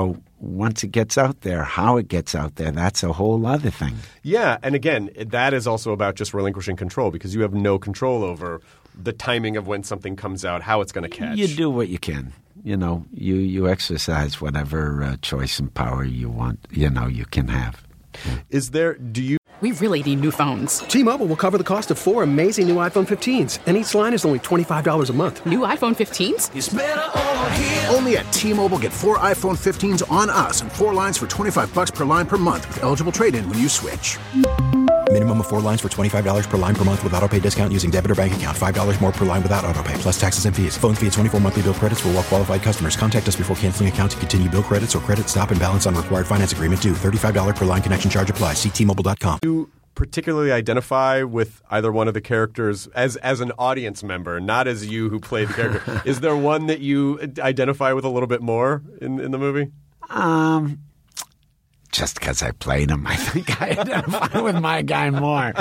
once it gets out there, how it gets out there, that's a whole other thing. Yeah, and again, that is also about just relinquishing control because you have no control over the timing of when something comes out, how it's going to catch. You do what you can. You know, you, you exercise whatever uh, choice and power you want, you know, you can have. Is there, do you... We really need new phones. T-Mobile will cover the cost of four amazing new iPhone fifteens, and each line is only twenty-five dollars a month. New iPhone fifteens? It's better over here. Only at T-Mobile, get four iPhone fifteens on us and four lines for twenty-five bucks per line per month with eligible trade-in when you switch. Minimum of four lines for twenty-five dollars per line per month with autopay discount using debit or bank account. five dollars more per line without autopay, plus taxes and fees. Phone fee at twenty-four monthly bill credits for well-qualified customers. Contact us before canceling account to continue bill credits or credit stop and balance on required finance agreement due. thirty-five dollars per line connection charge applies. See T Mobile dot com. Do you particularly identify with either one of the characters as as an audience member, not as you who played the character? Is there one that you identify with a little bit more in, in the movie? Um... Just because I played him, I think I identify with my guy more.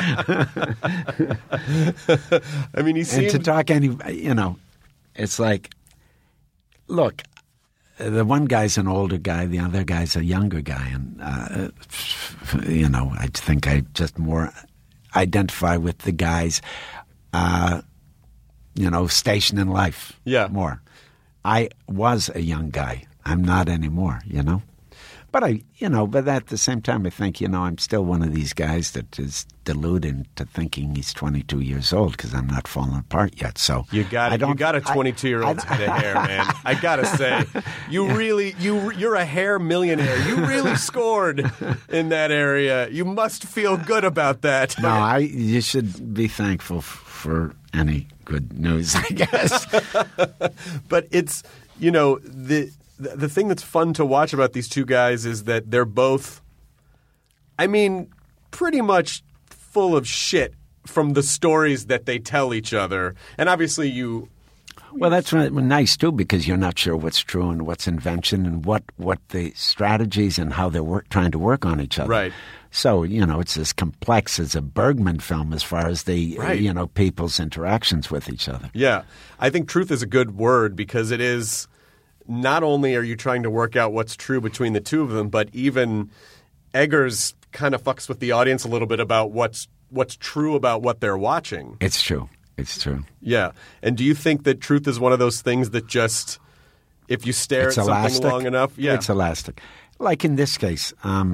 I mean, he seemed... And to talk any, you know, it's like, look, the one guy's an older guy, the other guy's a younger guy. And, uh, you know, I think I just more identify with the guys, uh, you know, station in life yeah. more. I was a young guy. I'm not anymore, you know. But I, you know, but at the same time, I think, you know, I'm still one of these guys that is deluded to thinking he's twenty-two years old because I'm not falling apart yet. So you got it. You got a twenty-two-year-old's head of hair, man. I gotta say, you yeah. really, you, you're a hair millionaire. You really scored in that area. You must feel good about that. No, I. You should be thankful f- for any good news, I guess. But it's, you know, the. The thing that's fun to watch about these two guys is that they're both, I mean, pretty much full of shit from the stories that they tell each other. And obviously you... Well, that's nice, too, because you're not sure what's true and what's invention and what, what the strategies and how they're work, trying to work on each other. Right. So, you know, it's as complex as a Bergman film as far as the, right. uh, you know, people's interactions with each other. Yeah. I think truth is a good word because it is... Not only are you trying to work out what's true between the two of them, but even Eggers kind of fucks with the audience a little bit about what's what's true about what they're watching. It's true. It's true. Yeah. And do you think that truth is one of those things that just, if you stare it's at elastic. something long enough? Yeah. It's elastic. Like in this case, um,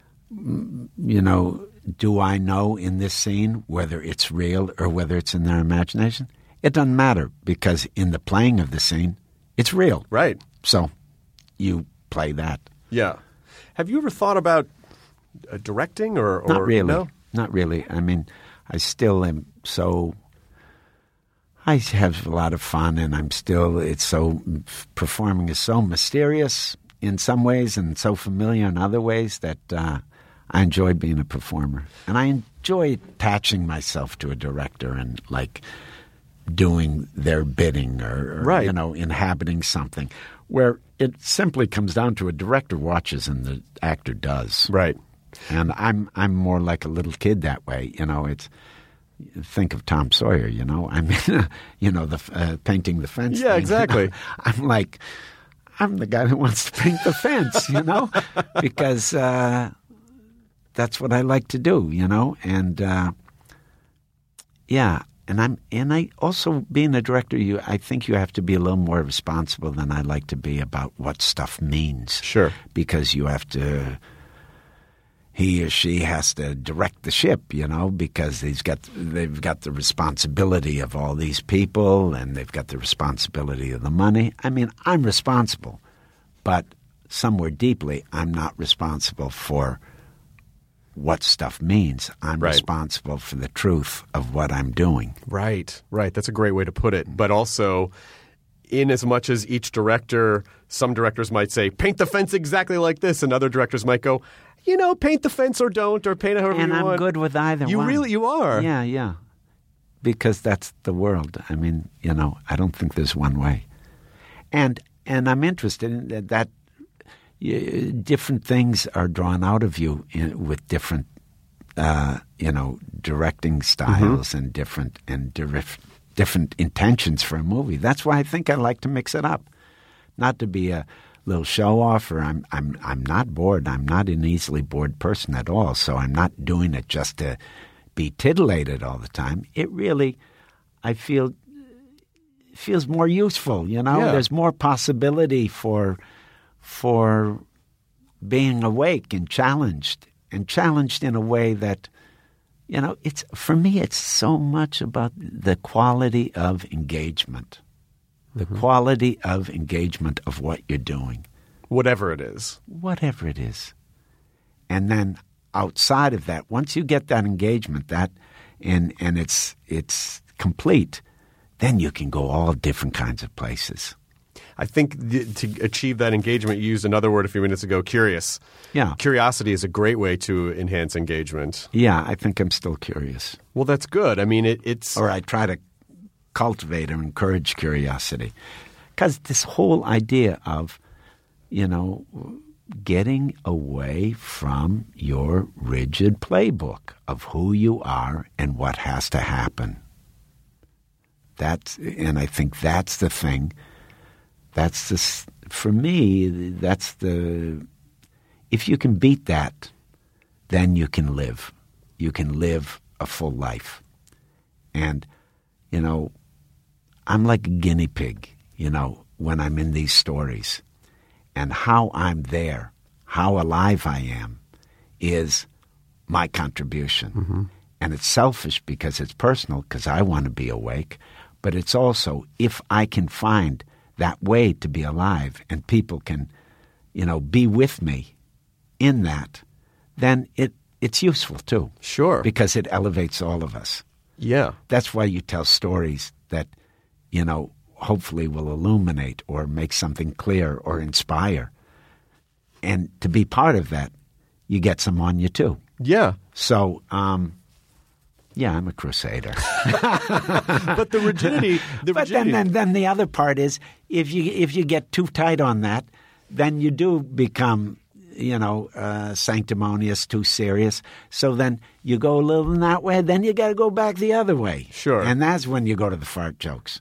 you know, do I know in this scene whether it's real or whether it's in their imagination? It doesn't matter because in the playing of the scene, it's real. Right. So you play that. Yeah. Have you ever thought about uh, directing or, or... Not really. No? Not really. I mean, I still am so... I have a lot of fun and I'm still... It's so... Performing is so mysterious in some ways and so familiar in other ways that uh, I enjoy being a performer. And I enjoy attaching myself to a director and like... doing their bidding or, or right. you know, inhabiting something where it simply comes down to a director watches and the actor does. Right. And I'm I'm more like a little kid that way. You know, it's think of Tom Sawyer, you know. I mean, you know, the uh, painting the fence Yeah, thing. exactly. I'm like, I'm the guy that wants to paint the fence, you know, because uh, that's what I like to do, you know. And, uh, yeah. And I'm, and I also being a director, you, I think you have to be a little more responsible than I like to be about what stuff means. Sure, because you have to, he or she has to direct the ship, you know, because he's got, they've got the responsibility of all these people, and they've got the responsibility of the money. I mean, I'm responsible, but somewhere deeply, I'm not responsible for what stuff means. I'm right. responsible for the truth of what I'm doing. Right, right. That's a great way to put it. But also, in as much as each director, some directors might say, paint the fence exactly like this, and other directors might go, you know, paint the fence or don't, or paint it however and you I'm want. And I'm good with either you one. You really, you are. Yeah, yeah. Because that's the world. I mean, you know, I don't think there's one way. And and I'm interested in that, that you, different things are drawn out of you in, with different, uh, you know, directing styles mm-hmm. and different and dirif- different intentions for a movie. That's why I think I like to mix it up, not to be a little show off, or I'm I'm I'm not bored. I'm not an easily bored person at all. So I'm not doing it just to be titillated all the time. It really, I feel, feels more useful. You know, Yeah. there's more possibility for for being awake and challenged, and challenged in a way that, you know, it's for me. It's so much about the quality of engagement. The Mm-hmm. quality of engagement of what you're doing. Whatever it is. Whatever it is. And then outside of that, once you get that engagement, that and and it's it's complete, then you can go all different kinds of places. I think the, to achieve that engagement, you used another word a few minutes ago, curious. Yeah. Curiosity is a great way to enhance engagement. Yeah, I think I'm still curious. Well, that's good. I mean, it, it's... Or I try to cultivate or encourage curiosity. Because this whole idea of, you know, getting away from your rigid playbook of who you are and what has to happen. That's, and I think that's the thing. That's the, for me, that's the, if you can beat that, then you can live. You can live a full life. And, you know, I'm like a guinea pig, you know, when I'm in these stories. And how I'm there, how alive I am, is my contribution. Mm-hmm. And it's selfish because it's personal, because I want to be awake. But it's also, if I can find that way to be alive and people can, you know, be with me in that, then it it's useful too. Sure. Because it elevates all of us. Yeah. That's why you tell stories that, you know, hopefully will illuminate or make something clear or inspire. And to be part of that, you get some on you too. Yeah. So, um, yeah, I'm a crusader. But the rigidity... The but rigidity. then, then, then the other part is, if you if you get too tight on that, then you do become, you know, uh, sanctimonious, too serious. So then you go a little in that way, then you got to go back the other way. Sure. And that's when you go to the fart jokes.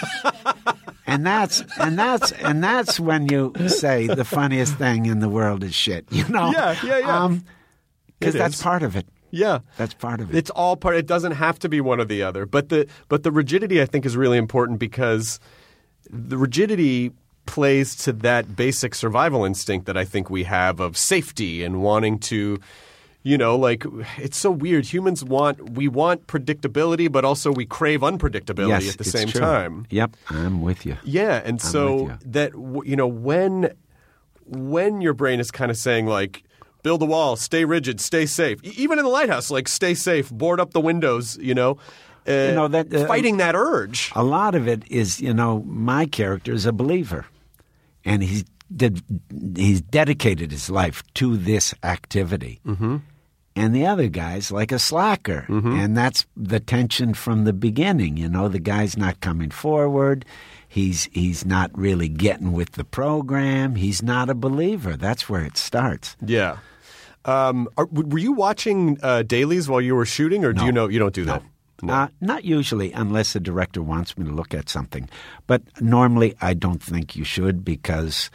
and that's and that's and that's when you say the funniest thing in the world is shit. You know. Yeah, yeah, yeah. Because It that's is. part of it. Yeah. That's part of it. It's all part. It doesn't have to be one or the other. But the but the rigidity, I think, is really important because the rigidity plays to that basic survival instinct that I think we have of safety and wanting to, you know, like it's so weird. Humans want we want predictability, but also we crave unpredictability yes, at the it's same true. time. Yep, I'm with you. Yeah, and I'm so with you. that w- you know when when your brain is kind of saying like, build a wall, stay rigid, stay safe. E- Even in the lighthouse, like stay safe, board up the windows, you know. Uh, You know, that, uh, fighting that urge. A lot of it is, you know, my character is a believer. And he's, did, he's dedicated his life to this activity. Mm-hmm. And the other guy's like a slacker. Mm-hmm. And that's the tension from the beginning. You know, the guy's not coming forward. He's he's not really getting with the program. He's not a believer. That's where it starts. Yeah. Um, are, w- were you watching uh, dailies while you were shooting, or do No. you know you don't do that? No. Uh, not usually, unless the director wants me to look at something. But normally, I don't think you should because,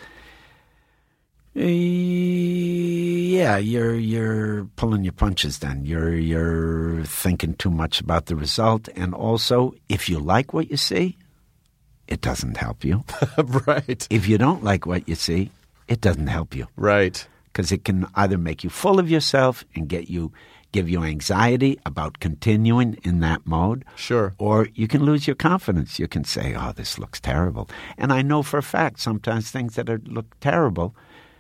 uh, yeah, you're you're pulling your punches. Then you're you're thinking too much about the result, and also, if you like what you see, it doesn't help you. Right. If you don't like what you see, it doesn't help you. Right. Because it can either make you full of yourself and get you, give you anxiety about continuing in that mode. Sure. Or you can lose your confidence. You can say, oh, this looks terrible. And I know for a fact sometimes things that are, look terrible,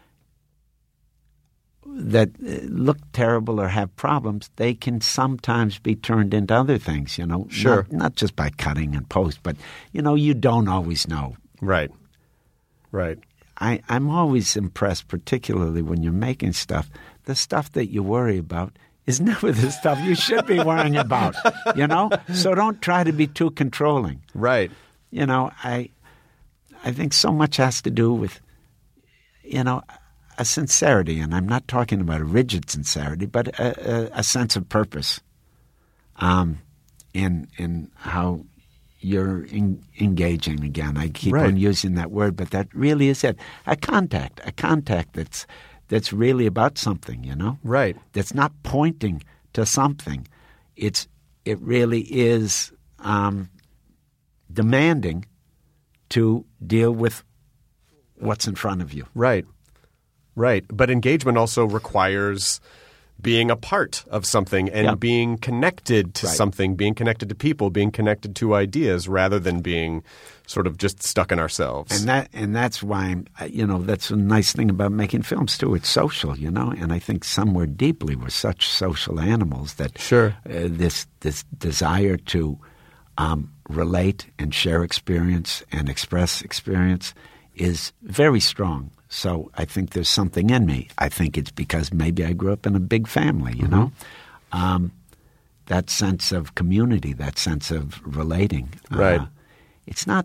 that uh, look terrible or have problems, they can sometimes be turned into other things, you know. Sure. Not, not just by cutting and post, but, you know, you don't always know. Right. Right. I, I'm always impressed, particularly when you're making stuff, the stuff that you worry about is never the stuff you should be worrying about, you know? So don't try to be too controlling. Right. You know, I I think so much has to do with, you know, a sincerity, and I'm not talking about a rigid sincerity, but a, a, a sense of purpose um, in in how you're in, engaging again. I keep Right. on using that word, but that really is it. A contact, a contact that's that's really about something, you know? Right. That's not pointing to something. It's it really is um, demanding to deal with what's in front of you. Right. Right. But engagement also requires being a part of something and Yeah. being connected to Right. something, being connected to people, being connected to ideas rather than being sort of just stuck in ourselves. And that and that's why I'm, you know, that's a nice thing about making films too. It's social, you know, and I think somewhere deeply we're such social animals that Sure. uh, this this desire to um, relate and share experience and express experience is very strong. So I think there's something in me. I think it's because maybe I grew up in a big family, you know. Um, that sense of community, that sense of relating. Right. Uh, it's not,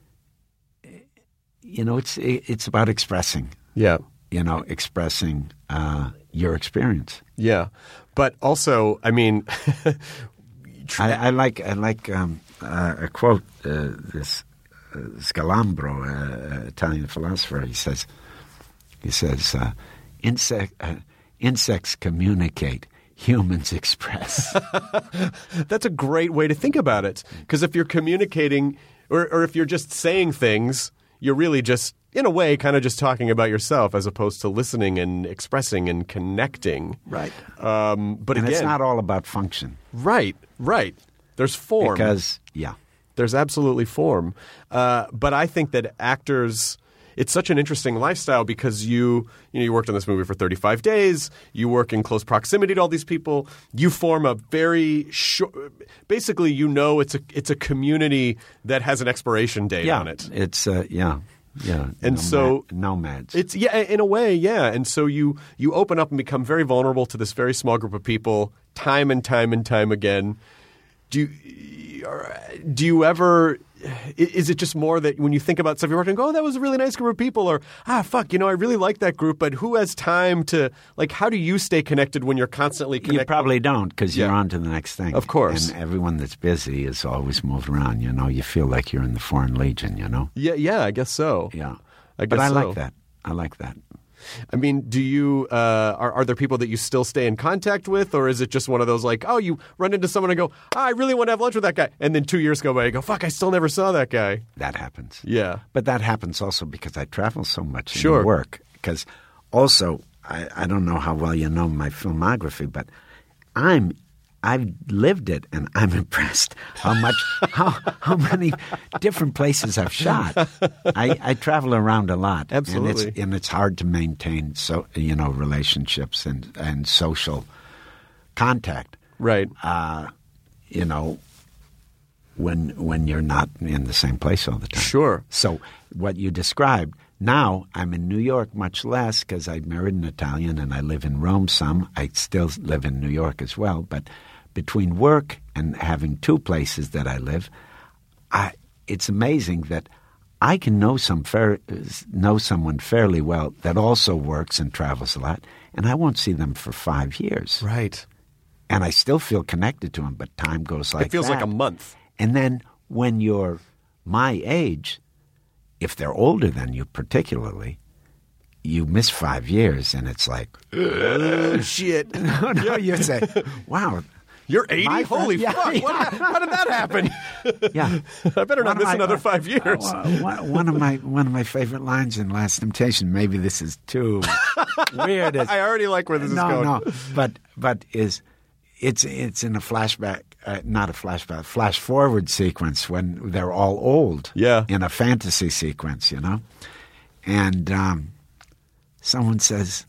you know, it's it's about expressing, Yeah. you know, expressing uh, your experience. Yeah. But also, I mean, I, I like I like um, uh, a quote. Uh, this uh, Scalambro, uh, Italian philosopher, he says, he says, uh, insect uh, insects communicate, humans express. that's a great way to think about it. Because if you're communicating or, or if you're just saying things, you're really just, in a way, kind of just talking about yourself as opposed to listening and expressing and connecting. Right. Um, but and again, it's not all about function. Right, right. There's form. Because, yeah. There's absolutely form. Uh, but I think that actors, it's such an interesting lifestyle because you, you know, you worked on this movie for thirty-five days. You work in close proximity to all these people. You form a very short, basically, you know, it's a it's a community that has an expiration date yeah, on it. It's, uh, yeah, yeah. And nomad, so nomads. It's yeah, in a way, yeah. And so you you open up and become very vulnerable to this very small group of people, time and time and time again. Do you, do you ever? Is it just more that when you think about stuff you're working, and go, oh, that was a really nice group of people, or ah, fuck, you know, I really like that group, but who has time to like? How do you stay connected when you're constantly connected? You probably don't because Yeah. you're on to the next thing. Of course. And everyone that's busy is always moved around. You know, you feel like you're in the Foreign Legion. You know. Yeah, yeah, I guess so. Yeah, I guess but I so. like that. I like that. I mean, do you uh, are are there people that you still stay in contact with, or is it just one of those like, oh, you run into someone and go, oh, I really want to have lunch with that guy, and then two years go by, you go, fuck, I still never saw that guy. That happens. Yeah, but that happens also because I travel so much Sure. in work. Because also, I, I don't know how well you know my filmography, but I'm I've lived it, and I'm impressed how much how how many different places I've shot. I, I travel around a lot, Absolutely, and it's, and it's hard to maintain so you know relationships and and social contact. Right. Uh, you know, when when you're not in the same place all the time. Sure. So what you described. Now I'm in New York much less because I married an Italian and I live in Rome some. I still live in New York as well. But between work and having two places that I live, I, it's amazing that I can know some fair, know someone fairly well that also works and travels a lot, and I won't see them for five years. Right. And I still feel connected to them, but time goes like that. It feels like a month. And then when you're my age, if they're older than you particularly, you miss five years and it's like, oh, shit. no, no, you say, wow. You're eighty? My Holy friend- fuck. yeah, What, yeah. how did that happen? Yeah. I better not One of miss my- another five years. Uh, one, one of my one of my favorite lines in Last Temptation, maybe this is too weird. Is, I already like where this is no, going. No, but but is it's it's in a flashback, uh, not a flashback, flash forward sequence when they're all old. Yeah. In a fantasy sequence, you know, and um, someone says,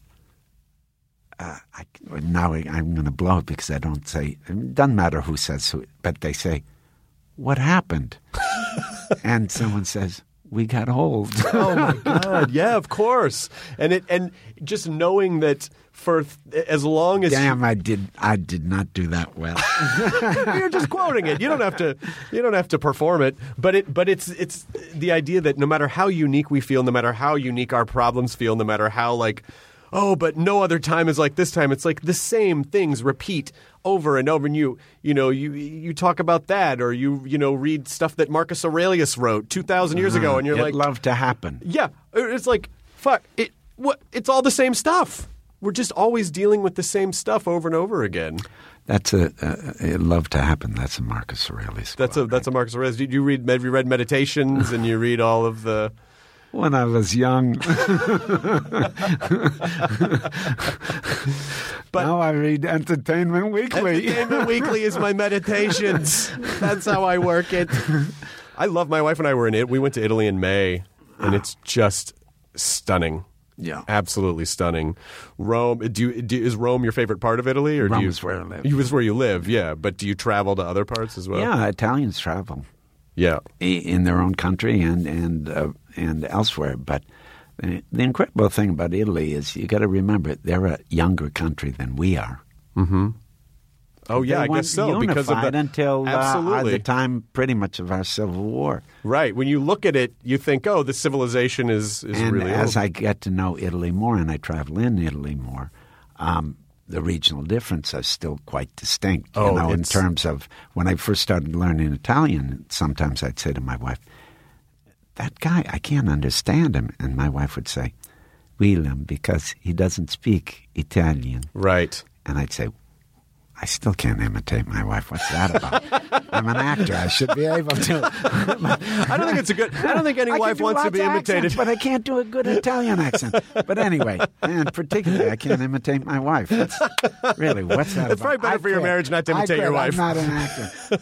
uh, I, now I, I'm going to blow it because I don't say. It doesn't matter who says who, but they say, "What happened?" And someone says, "We got old." Oh my God! Yeah, of course. And it and just knowing that for th- as long as Damn, I did. I did not do that well. you're just quoting it. You don't have to. You don't have to perform it. But it. But it's. It's the idea that no matter how unique we feel, no matter how unique our problems feel, no matter how like, oh, but no other time is like this time. It's like the same things repeat over and over. And you, you know, you you talk about that, or you, you know, read stuff that Marcus Aurelius wrote two thousand years ago, and you're It'd like, love to happen. yeah, it's like, fuck, it. What? It's all the same stuff. We're just always dealing with the same stuff over and over again. That's a uh, it'd love to happen. That's a Marcus Aurelius. That's quote, a that's right? a Marcus Aurelius. Did you read? Have you read Meditations and you read all of the? When I was young. But now I read Entertainment Weekly. Entertainment Weekly is my meditations. That's how I work it. I love my wife and I were in it. We went to Italy in May, and it's just stunning. Yeah, absolutely stunning. Rome. Do you, do, is Rome your favorite part of Italy, or Rome do you, is where I live. You is where you live, yeah. But do you travel to other parts as well? Yeah, Italians travel. Yeah, in their own country and and uh, and elsewhere. But the, the incredible thing about Italy is you got to remember they're a younger country than we are. Mm-hmm. Oh yeah, they I guess so. Because of the until absolutely. Uh, the time, pretty much of our Civil War. Right. When you look at it, you think, "Oh, the civilization is is and really." as old. I get to know Italy more, and I travel in Italy more, um, the regional differences are still quite distinct. Oh, you know, in it's- terms of when I first started learning Italian, sometimes I'd say to my wife, "That guy, I can't understand him," and my wife would say, "William, because he doesn't speak Italian." Right. And I'd say, I still can't imitate my wife. What's that about? I'm an actor. I should be able to. I don't think it's a good. I don't think any I wife can do wants to lots be of imitated. accents, but I can't do a good Italian accent. But anyway, and particularly, I can't imitate my wife. That's, really, what's that It's about? probably better I for your quit. marriage not to I imitate your quit. wife. I'm not an actor.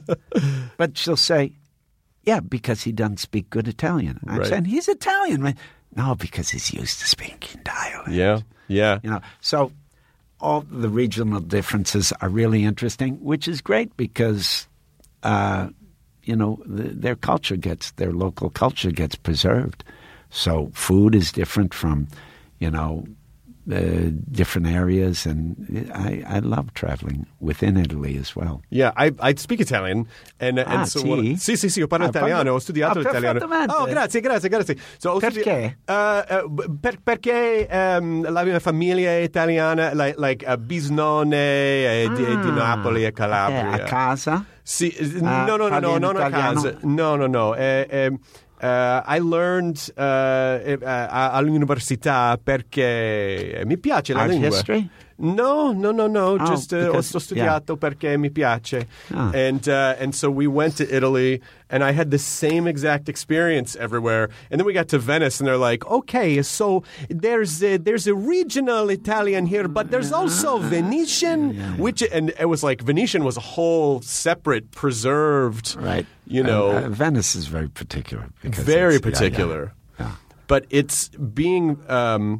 Um, but she'll say, yeah, because he doesn't speak good Italian. I'm Right. saying, he's Italian. Right? No, because he's used to speaking dialect. Yeah, yeah. You know, so all the regional differences are really interesting, which is great because, uh, you know, the, their culture gets, their local culture gets preserved. So food is different from, you know, uh, different areas, and I, I love traveling within Italy as well. Yeah, I, I speak Italian, and, and Ah, so sì? what- sì, sì, sì, ho parlo Ah, italiano, parlo- ho studiato ah, l'italiano. perfettamente. Oh, grazie, grazie, grazie. So, ho studi- Perché? Uh, uh, per, perché um, la mia famiglia è italiana, like, like uh, Bisnone eh, di, di Napoli e Calabria. Eh, a casa? Sì, Ah, no, no, no, no, parli in non a italiano? casa. No, no, no. Eh, eh, uh, I learned uh, eh, uh, all'università perché mi piace la Art lingua. history? No, no, no, no. Oh, Just uh, ho because- ho studiato perché mi piace, Ah. and uh, and so we went to Italy, and I had the same exact experience everywhere. And then we got to Venice, and they're like, "Okay, so there's a, there's a regional Italian here, but there's also Venetian, which and it was like Venetian was a whole separate, preserved, Right. You know, Uh, uh, Venice is very particular. Because very it's- yeah, particular. Yeah, yeah. But it's being, um,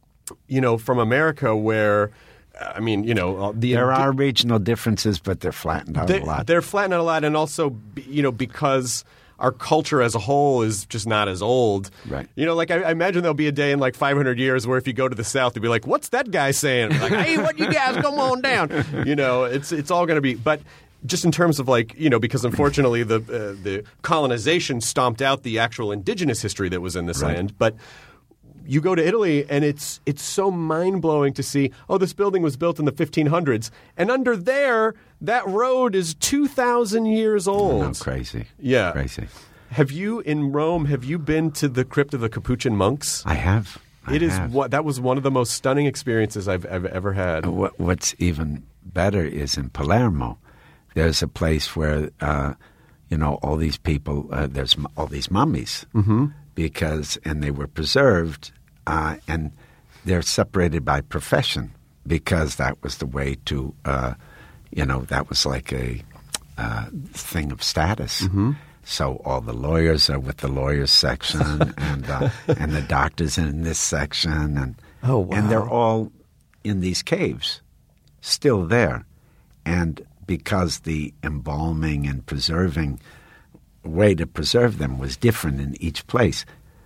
you know, from America where. I mean, you know, the There are regional differences, but they're flattened out they, a lot. They're flattened out a lot, and also, be- you know, because our culture as a whole is just not as old. Right. You know, like I, I imagine there'll be a day in like five hundred years where if you go to the South, you'll be like, "What's that guy saying?" Like, "Hey, what you guys come on down?" You know, it's it's all going to be, but. Just in terms of like, you know, because unfortunately the uh, the colonization stomped out the actual indigenous history that was in this Right. land, but you go to Italy and it's it's so mind-blowing to see, oh, this building was built in the fifteen hundreds, and under there that road is two thousand years old. Oh, crazy. Yeah. Crazy. Have you in Rome, have you been to the crypt of the Capuchin monks? I have. I It is have. what that was one of the most stunning experiences I've, I've ever had. Uh, What, what's even better is in Palermo, there's a place where, uh, you know, all these people, uh, there's m- all these mummies, mm-hmm. because, and they were preserved, uh, and they're separated by profession because that was the way to, uh, you know, that was like a uh, thing of status. Mm-hmm. So all the lawyers are with the lawyers section, and uh, and the doctors in this section, and Oh, wow. and they're all in these caves, still there, and because the embalming and preserving way to preserve them was different in each place,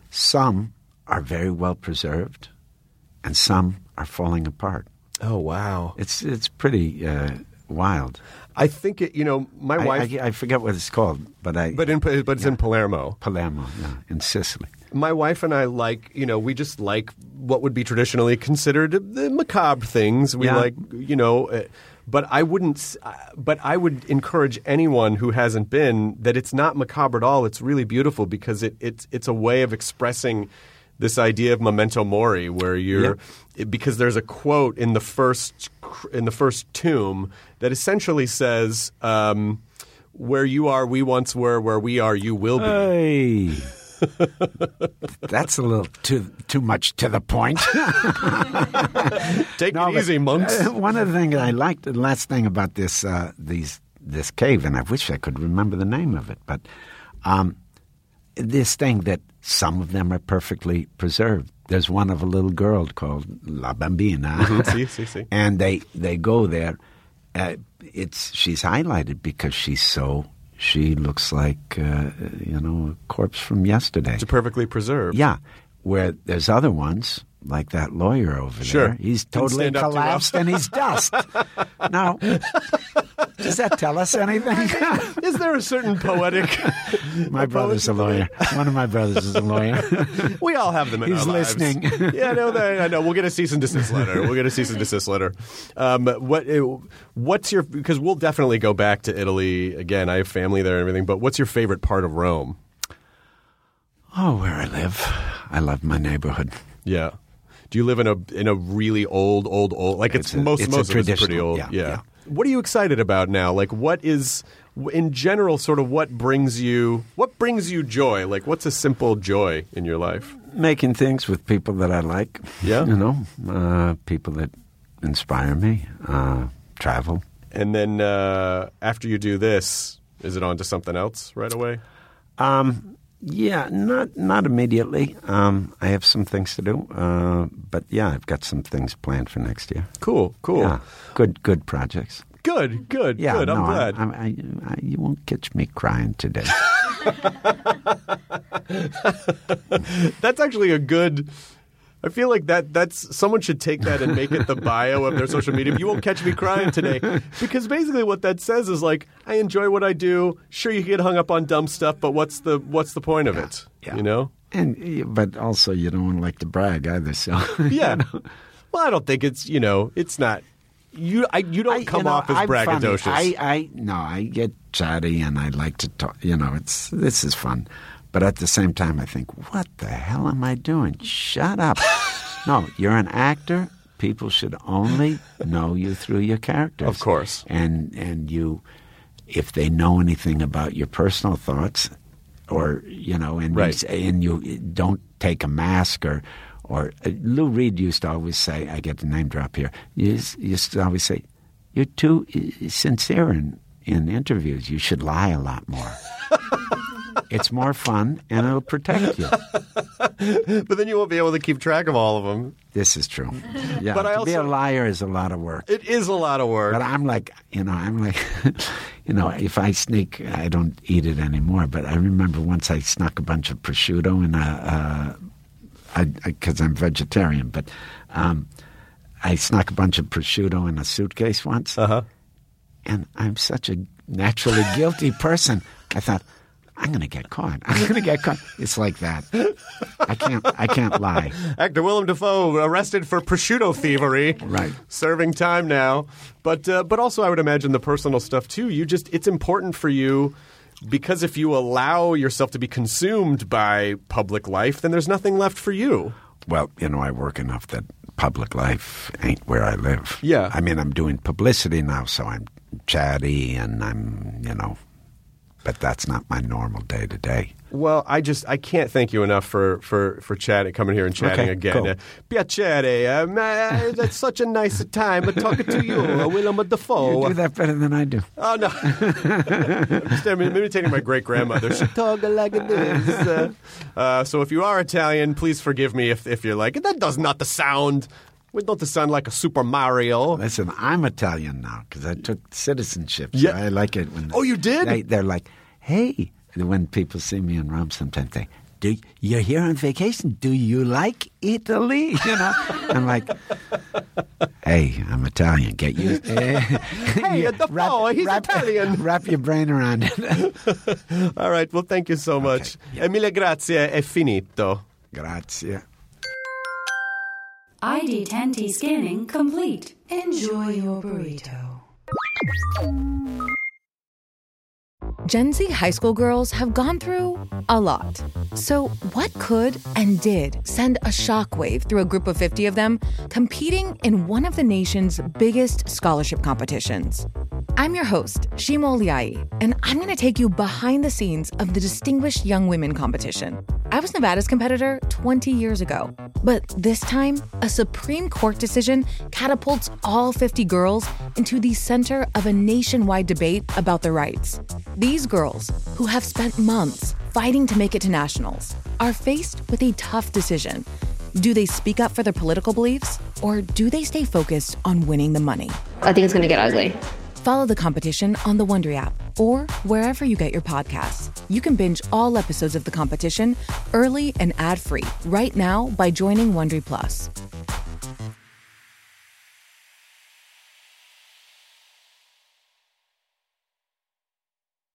some are very well preserved, and some are falling apart. Oh, wow. It's it's pretty uh, wild. I think it. You know, my I, wife. I, I forget what it's called, but I. But in but it's yeah. in Palermo. Palermo, yeah, in Sicily. My wife and I like, you know, we just like what would be traditionally considered the macabre things. We Yeah. like, you know, uh, but I wouldn't. Uh, but I would encourage anyone who hasn't been that it's not macabre at all. It's really beautiful because it it's it's a way of expressing this idea of memento mori, where you're Yeah. it, because there's a quote in the first in the first tomb that essentially says, um, "Where you are, we once were. Where we are, you will be." Hey. That's a little too too much to the point. Take No, it but, easy, monks. uh, one of the things I liked, the last thing about this uh, these this cave, and I wish I could remember the name of it, but um, this thing that some of them are perfectly preserved. There's one of a little girl called La Bambina, Mhm, si, si, si. and they they go there. Uh, it's she's highlighted because she's so. She looks like, uh, you know, a corpse from yesterday. It's perfectly preserved. Yeah, where there's other ones, like that lawyer over Sure. there. He's Didn't totally stand up too well. collapsed and he's dust. Now, does that tell us anything? Is there a certain poetic? My brother's a lawyer. One of my brothers is a lawyer. We all have them in He's our lives. listening. Yeah, no, they, I know. We'll get a cease and desist letter. We'll get a cease and desist letter. Um, what? What's your? Because we'll definitely go back to Italy again. I have family there and everything. But what's your favorite part of Rome? Oh, where I live. I love my neighborhood. Yeah. Do you live in a in a really old, old, old? Like it's, It's a- most it's a most of it's pretty traditional, old. yeah, yeah. What are you excited about now? Like, what is in general sort of what brings you what brings you joy? Like, what's a simple joy in your life? Making things with people that I like. Yeah. You know, uh, people that inspire me. Uh, travel. And then uh, after you do this, is it on to something else right away? Um, yeah, not not immediately. Um, I have some things to do, uh, but yeah, I've got some things planned for next year. Cool, cool. Yeah, good, good projects. Good, good, Yeah, good. I'm no, glad. I, I, I, you won't catch me crying today. That's actually a good. I feel like that that's someone should take that and make it the bio of their social media. You won't catch me crying today, because basically what that says is like, I enjoy what I do. Sure, you get hung up on dumb stuff, but what's the what's the point of it? Yeah. You know? And but also you don't like to brag either. So Yeah. you know. Well, I don't think it's you know it's not you. I, you don't I- come you know, off as I'm funny. braggadocious. I, I no, I get chatty and I like to talk. You know, it's this is fun, but at the same time, I think, what the hell am I doing? Shut up! No, you're an actor. People should only know you through your characters, Of course. and and you, if they know anything about your personal thoughts, or you know, and Right. you, say- and you don't take a mask or. Or uh, Lou Reed used to always say, I get the name drop here, he used, used to always say, you're too uh, sincere in, in interviews. You should lie a lot more. It's more fun, and it'll protect you. But then you won't be able to keep track of all of them. This is true. Yeah, But I to be a also- liar is a lot of work. It is a lot of work. But I'm like, you know, I'm like, you know, if I sneak, I don't eat it anymore. But I remember once I snuck a bunch of prosciutto in a, because I'm vegetarian, but um, I snuck a bunch of prosciutto in a suitcase once. Uh huh. And I'm such a naturally guilty person. I thought, I'm going to get caught. I'm going to get caught. It's like that. I can't. I can't lie. Actor Willem Dafoe arrested for prosciutto thievery. Right. Serving time now. But uh, but also I would imagine the personal stuff too. You just it's important for you because if you allow yourself to be consumed by public life, then there's nothing left for you. Well, you know, I work enough that public life ain't where I live. Yeah. I mean, I'm doing publicity now, so I'm chatty and I'm, you know, but that's not my normal day to day. Well, I just I can't thank you enough for for for chatting, coming here and chatting Okay, again. cool. Uh, Piacere, um, uh, that's such a nice time talking to you, uh, Willem Dafoe. You do that better than I do. Oh no! I'm just I'm imitating my great grandmother. She talk like this. Uh, uh, so if you are Italian, please forgive me if if you're like that does not the sound. We don't sound like a Super Mario. Listen, I'm Italian now because I took citizenship. So Yeah. I like it when. Oh, you did? They, they're like, hey. When people see me in Rome, sometimes they, do you're here on vacation? Do you like Italy? You know, I'm like, hey, I'm Italian. Get used. Uh, hey, the wrap, he's wrap, Italian. Wrap your brain around it. All right. Well, thank you so much. Okay, yeah. Mille grazie. È finito. Grazie. I D ten T scanning complete. Enjoy your burrito. Gen Z high school girls have gone through a lot. So what could and did send a shockwave through a group of fifty of them competing in one of the nation's biggest scholarship competitions? I'm your host, Shima Oliai, and I'm going to take you behind the scenes of the Distinguished Young Women competition. I was Nevada's competitor twenty years ago, but this time, a Supreme Court decision catapults all fifty girls into the center of a nationwide debate about their rights. These girls, who have spent months fighting to make it to nationals, are faced with a tough decision. Do they speak up for their political beliefs, or do they stay focused on winning the money? I think it's going to get ugly. Follow the competition on the Wondery app or wherever you get your podcasts. You can binge all episodes of the competition early and ad-free right now by joining Wondery Plus.